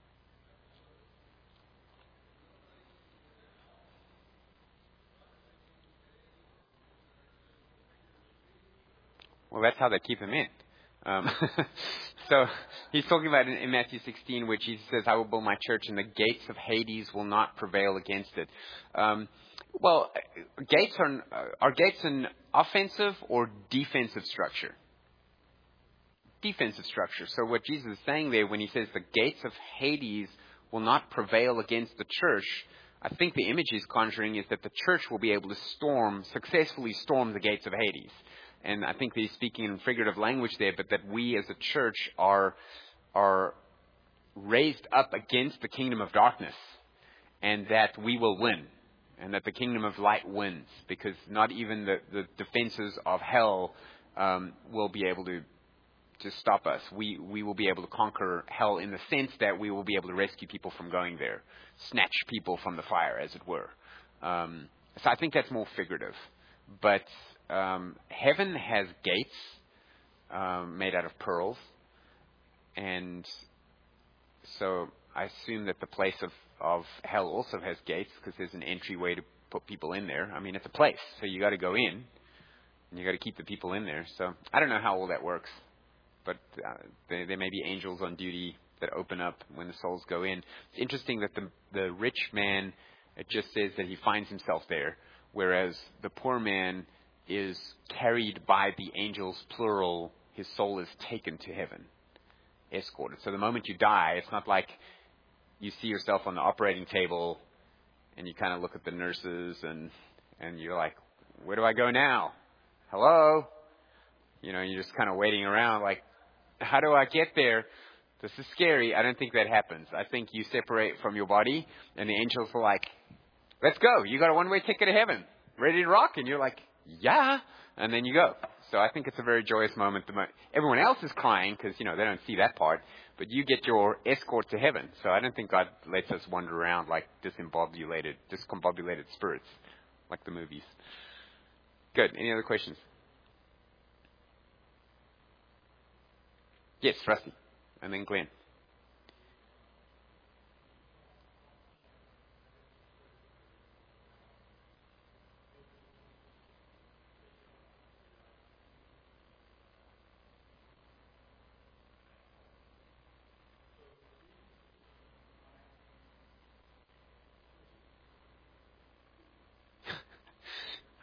Well, that's how they keep him in. Um, so he's talking about in, in Matthew sixteen, which he says, "I will build my church, and the gates of Hades will not prevail against it." Um, well, gates are are gates an offensive or defensive structure? Defensive structure. So what Jesus is saying there when he says the gates of Hades will not prevail against the church, I think the image he's conjuring is that the church will be able to storm, successfully storm the gates of Hades. And I think that he's speaking in figurative language there, but that we as a church are, are raised up against the kingdom of darkness, and that we will win, and that the kingdom of light wins, because not even the, the defenses of hell um, will be able to to stop us. We we will be able to conquer hell in the sense that we will be able to rescue people from going there, snatch people from the fire, as it were. Um, so I think that's more figurative. But um, heaven has gates um, made out of pearls, and so I assume that the place of, of hell also has gates, because there's an entryway to put people in there. I mean, it's a place, so you got to go in, and you got to keep the people in there. So I don't know how all that works. But uh, there, there may be angels on duty that open up when the souls go in. It's interesting that the the rich man, it just says that he finds himself there, whereas the poor man is carried by the angels, plural. His soul is taken to heaven, escorted. So the moment you die, it's not like you see yourself on the operating table and you kind of look at the nurses and and you're like, where do I go now? Hello? You know, you're just kind of waiting around like, how do I get there? This is scary. I don't think that happens. I think you separate from your body, and the angels are like, let's go. You got a one-way ticket to heaven. Ready to rock? And you're like, yeah. And then you go. So I think it's a very joyous moment. Everyone else is crying because, you know, they don't see that part. But you get your escort to heaven. So I don't think God lets us wander around like discombobulated, discombobulated spirits, like the movies. Good. Any other questions? Yes, Rusty. And then Glenn.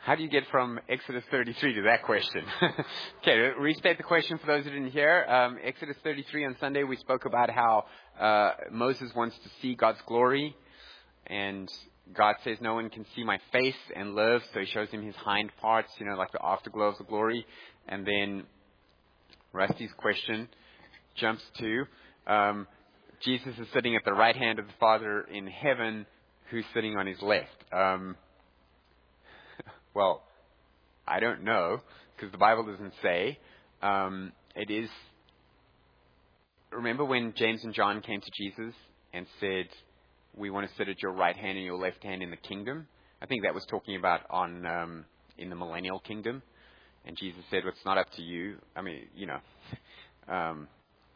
How do you get from Exodus thirty-three to that question? Okay, restate the question for those who didn't hear. Um, Exodus thirty-three on Sunday, we spoke about how uh, Moses wants to see God's glory, and God says no one can see my face and live, so he shows him his hind parts, you know, like the afterglow of the glory. And then Rusty's question jumps to um, Jesus is sitting at the right hand of the Father in heaven. Who's sitting on his left? Um, well, I don't know, because the Bible doesn't say. Um, it is. Remember when James and John came to Jesus and said, "We want to sit at your right hand and your left hand in the kingdom"? I think that was talking about on um, in the millennial kingdom. And Jesus said, "Well, it's not up to you. I mean, you know, um,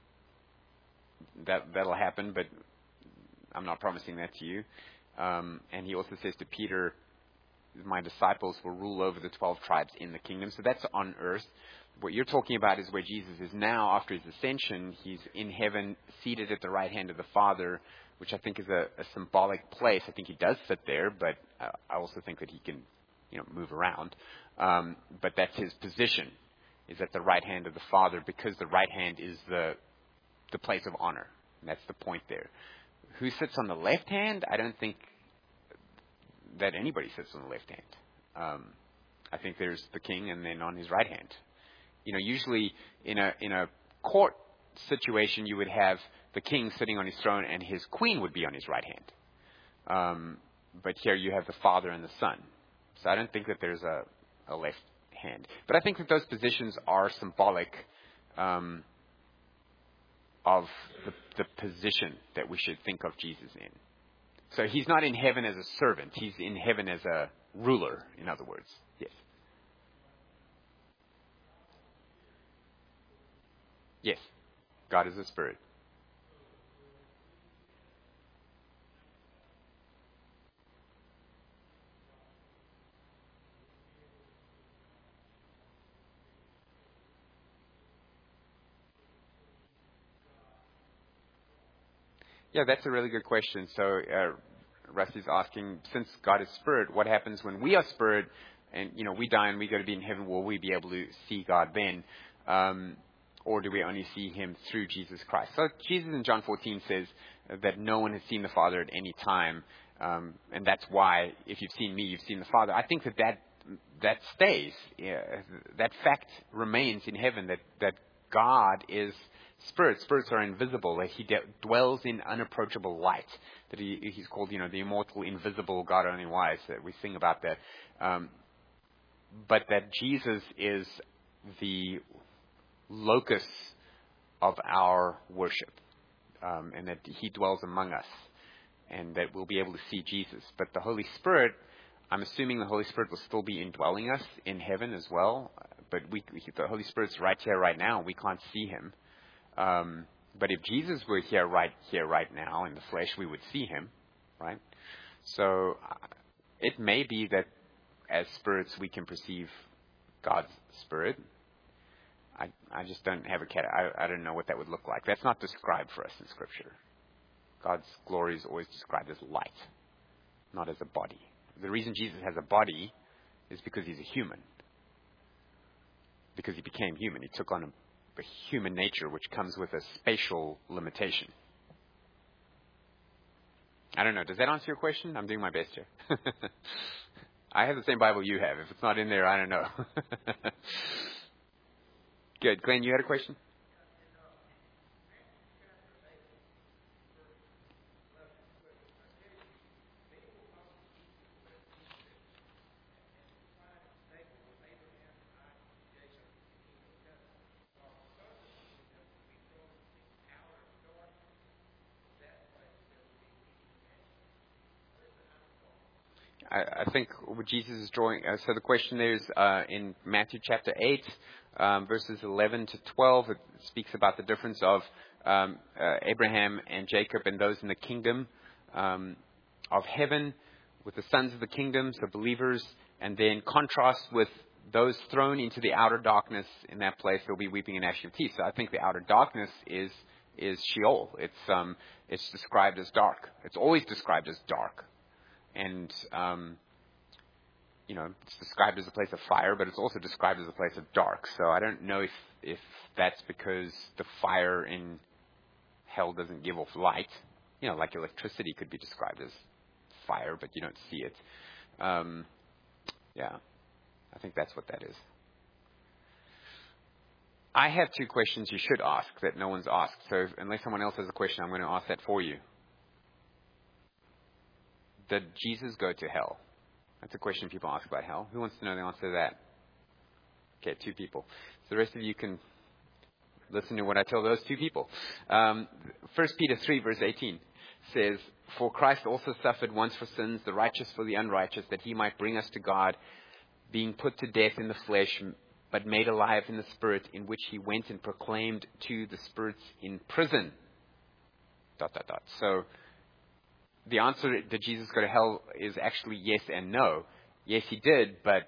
that that'll happen, but I'm not promising that to you." Um, and he also says to Peter, "My disciples will rule over the twelve tribes in the kingdom." So that's on earth. What you're talking about is where Jesus is now after his ascension. He's in heaven, seated at the right hand of the Father, which I think is a, a symbolic place. I think he does sit there, but uh, I also think that he can, you know, move around. Um, but that's his position, is at the right hand of the Father, because the right hand is the the place of honor. And that's the point there. Who sits on the left hand? I don't think that anybody sits on the left hand. Um, I think there's the king, and then on his right hand. You know, usually in a in a court situation, you would have the king sitting on his throne, and his queen would be on his right hand. Um, but here you have the Father and the Son. So I don't think that there's a, a left hand. But I think that those positions are symbolic um, of the, the position that we should think of Jesus in. So he's not in heaven as a servant. He's in heaven as a ruler, in other words. Yes. Yes. God is a spirit. Yeah, that's a really good question. So uh, Rusty's asking, since God is spirit, what happens when we are spirit and, you know, we die and we go to be in heaven? Will we be able to see God then? Um, or do we only see him through Jesus Christ? So Jesus in John fourteen says that no one has seen the Father at any time. Um, and that's why, if you've seen me, you've seen the Father. I think that that, that stays. Yeah, that fact remains in heaven, that, that God is spirit. Spirits are invisible. That he de- dwells in unapproachable light. That he, he's called, you know, the immortal, invisible, God only wise. That we sing about that. Um, but that Jesus is the locus of our worship, um, and that he dwells among us, and that we'll be able to see Jesus. But the Holy Spirit, I'm assuming the Holy Spirit will still be indwelling us in heaven as well. But we, we the Holy Spirit's right here, right now. We can't see him. Um, but if Jesus were here, right here, right now, in the flesh, we would see him, right? So uh, it may be that as spirits we can perceive God's Spirit. I, I just don't have a cat. I, I don't know what that would look like. That's not described for us in Scripture. God's glory is always described as light, not as a body. The reason Jesus has a body is because he's a human. Because he became human. He took on a, a human nature, which comes with a spatial limitation. I don't know. Does that answer your question? I'm doing my best here. I have the same Bible you have. If it's not in there, I don't know. Good. Glenn, you had a question? I, I think what Jesus is drawing, uh, so the question there is uh, in Matthew chapter eight, um, verses eleven to twelve, it speaks about the difference of um, uh, Abraham and Jacob and those in the kingdom um, of heaven with the sons of the kingdom, so believers, and then contrast with those thrown into the outer darkness. In that place, there'll be weeping and gnashing of teeth. So I think the outer darkness is is Sheol. It's um, it's described as dark. It's always described as dark. And um, you know, it's described as a place of fire, but it's also described as a place of dark. So I don't know if, if that's because the fire in hell doesn't give off light. You know, like electricity could be described as fire, but you don't see it. Um, yeah, I think that's what that is. I have two questions you should ask that no one's asked. So unless someone else has a question, I'm going to ask that for you. Did Jesus go to hell? That's a question people ask about hell. Who wants to know the answer to that? Okay, two people. So the rest of you can listen to what I tell those two people. Um, First Peter three, verse eighteen says, "For Christ also suffered once for sins, the righteous for the unrighteous, that he might bring us to God, being put to death in the flesh, but made alive in the spirit, in which he went and proclaimed to the spirits in prison." Dot, dot, dot. So the answer, did Jesus go to hell, is actually yes and no. Yes, he did, but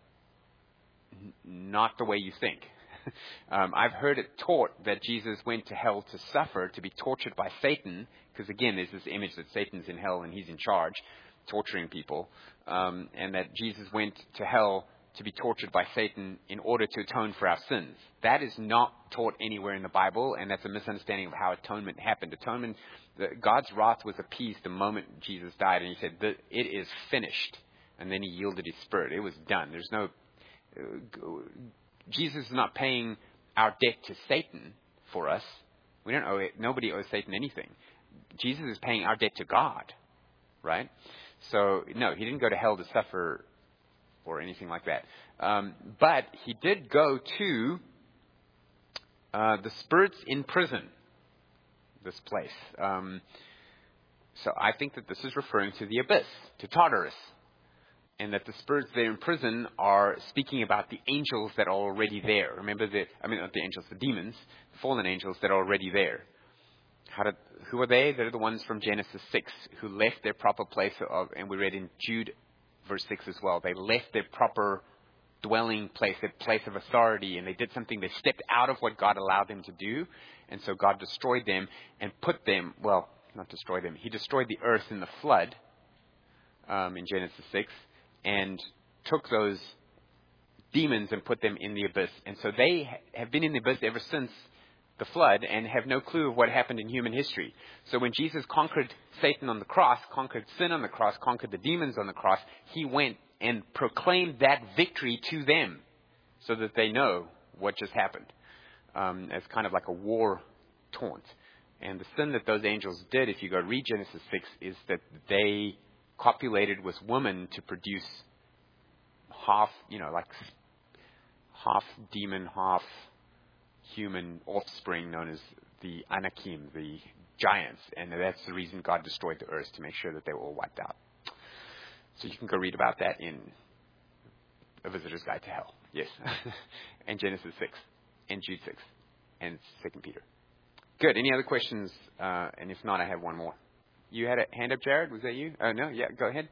n- not the way you think. um, I've heard it taught that Jesus went to hell to suffer, to be tortured by Satan, because again, there's this image that Satan's in hell and he's in charge, torturing people, um, and that Jesus went to hell to be tortured by Satan in order to atone for our sins. That is not taught anywhere in the Bible, and that's a misunderstanding of how atonement happened. Atonement, the, God's wrath was appeased the moment Jesus died, and he said, "The- it is finished." And then he yielded his spirit. It was done. There's no... Uh, Jesus is not paying our debt to Satan for us. We don't owe it. Nobody owes Satan anything. Jesus is paying our debt to God, right? So, no, he didn't go to hell to suffer or anything like that. Um, but he did go to uh, the spirits in prison, this place. Um, so I think that this is referring to the abyss, to Tartarus, and that the spirits there in prison are speaking about the angels that are already there. Remember the, I mean, not the angels, the demons, the fallen angels that are already there. How did, who are they? They're the ones from Genesis six who left their proper place of, and we read in Jude verse six as well, they left their proper dwelling place, their place of authority, and they did something, they stepped out of what God allowed them to do, and so God destroyed them and put them, well, not destroyed them, he destroyed the earth in the flood um, in Genesis six, and took those demons and put them in the abyss. And so they have been in the abyss ever since the flood and have no clue of what happened in human history. So when Jesus conquered Satan on the cross, conquered sin on the cross, conquered the demons on the cross, he went and proclaimed that victory to them so that they know what just happened, um, as kind of like a war taunt. And the sin that those angels did, if you go read Genesis six, is that they copulated with women to produce half, you know, like half demon, half human offspring known as the Anakim, the giants. And that's the reason God destroyed the earth, to make sure that they were all wiped out. So you can go read about that in A Visitor's Guide to Hell. Yes. And Genesis six. And Jude six. And Second Peter. Good. Any other questions? Uh, and if not, I have one more. You had a hand up, Jared? Was that you? Oh, no? Yeah, go ahead.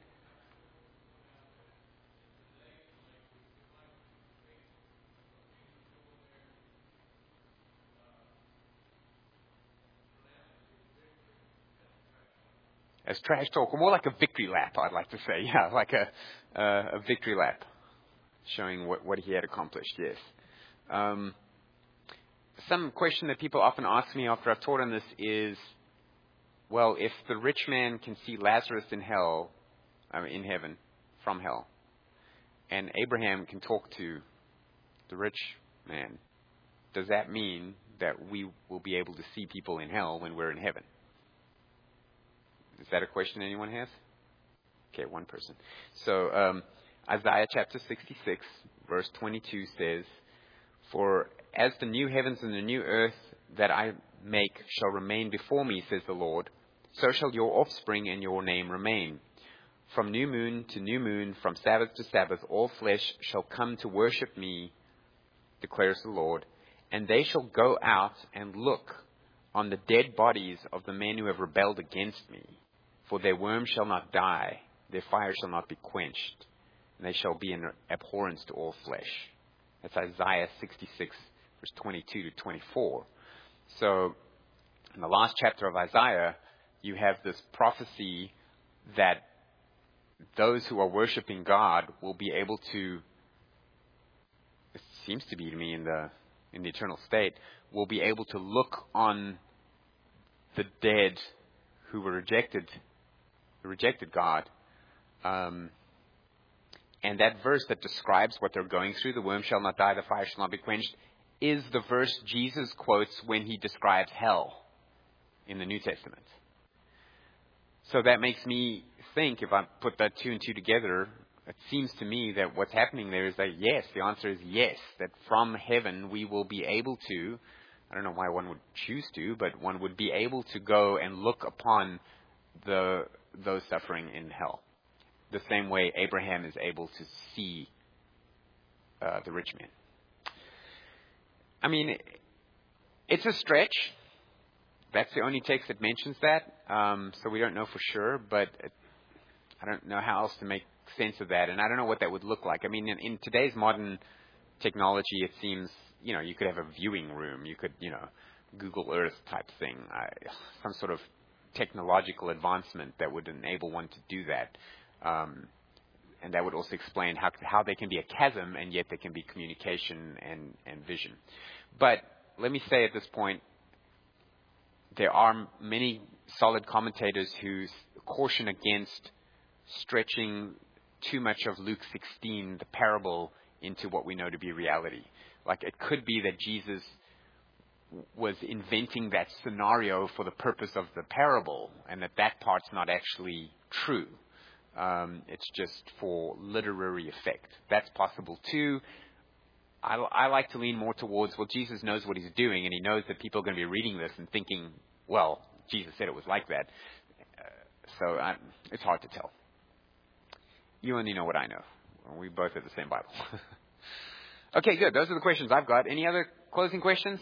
As trash talk, or more like a victory lap, I'd like to say. Yeah, like a uh, a victory lap, showing what, what he had accomplished, yes. Um, some question that people often ask me after I've taught on this is, well, if the rich man can see Lazarus in hell, I mean, in heaven, from hell, and Abraham can talk to the rich man, does that mean that we will be able to see people in hell when we're in heaven? Is that a question anyone has? Okay, one person. So um, Isaiah chapter sixty-six, verse twenty-two says, "For as the new heavens and the new earth that I make shall remain before me, says the Lord, so shall your offspring and your name remain. From new moon to new moon, from Sabbath to Sabbath, all flesh shall come to worship me, declares the Lord, and they shall go out and look on the dead bodies of the men who have rebelled against me. For their worm shall not die, their fire shall not be quenched, and they shall be an abhorrence to all flesh." That's Isaiah sixty-six, verse twenty-two to twenty-four. So, in the last chapter of Isaiah, you have this prophecy that those who are worshiping God will be able to, it seems to be to me in the in the eternal state, will be able to look on the dead who were rejected, who rejected God. Um, and that verse that describes what they're going through, the worm shall not die, the fire shall not be quenched, is the verse Jesus quotes when he describes hell in the New Testament. So that makes me think, if I put that two and two together, it seems to me that what's happening there is that yes, the answer is yes, that from heaven we will be able to, I don't know why one would choose to, but one would be able to go and look upon the those suffering in hell. The same way Abraham is able to see uh, the rich man. I mean, it's a stretch. That's the only text that mentions that, um, so we don't know for sure, but it, I don't know how else to make sense of that, and I don't know what that would look like. I mean, in, in today's modern technology, it seems, you know, you could have a viewing room, you could, you know, Google Earth type thing, I, some sort of technological advancement that would enable one to do that. Um, and that would also explain how how there can be a chasm and yet there can be communication and, and vision. But let me say at this point, there are many solid commentators who caution against stretching too much of Luke sixteen, the parable, into what we know to be reality. Like, it could be that Jesus was inventing that scenario for the purpose of the parable, and that that part's not actually true. Um, it's just for literary effect. That's possible too. I, I like to lean more towards, well, Jesus knows what he's doing, and he knows that people are going to be reading this and thinking, well, Jesus said it was like that. Uh, so I, it's hard to tell. You only know what I know. We both have the same Bible. Okay, good. Those are the questions I've got. Any other closing questions?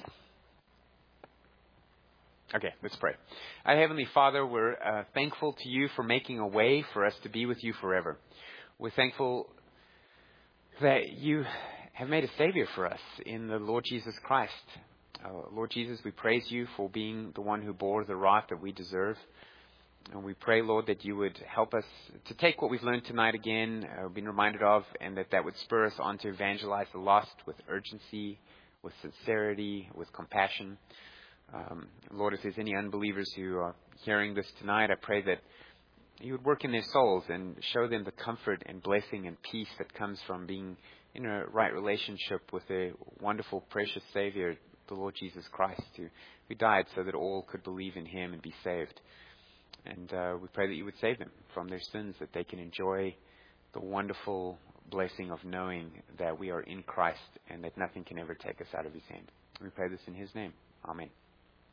Okay, let's pray. Our Heavenly Father, we're uh, thankful to you for making a way for us to be with you forever. We're thankful that you have made a Savior for us in the Lord Jesus Christ. Uh, Lord Jesus, we praise you for being the one who bore the wrath that we deserve. And we pray, Lord, that you would help us to take what we've learned tonight again, uh, been reminded of, and that that would spur us on to evangelize the lost with urgency, with sincerity, with compassion. Um, Lord, if there's any unbelievers who are hearing this tonight, I pray that you would work in their souls and show them the comfort and blessing and peace that comes from being in a right relationship with a wonderful, precious Savior, the Lord Jesus Christ, who, who died so that all could believe in him and be saved. And uh, we pray that you would save them from their sins, that they can enjoy the wonderful blessing of knowing that we are in Christ and that nothing can ever take us out of his hand. We pray this in his name. Amen.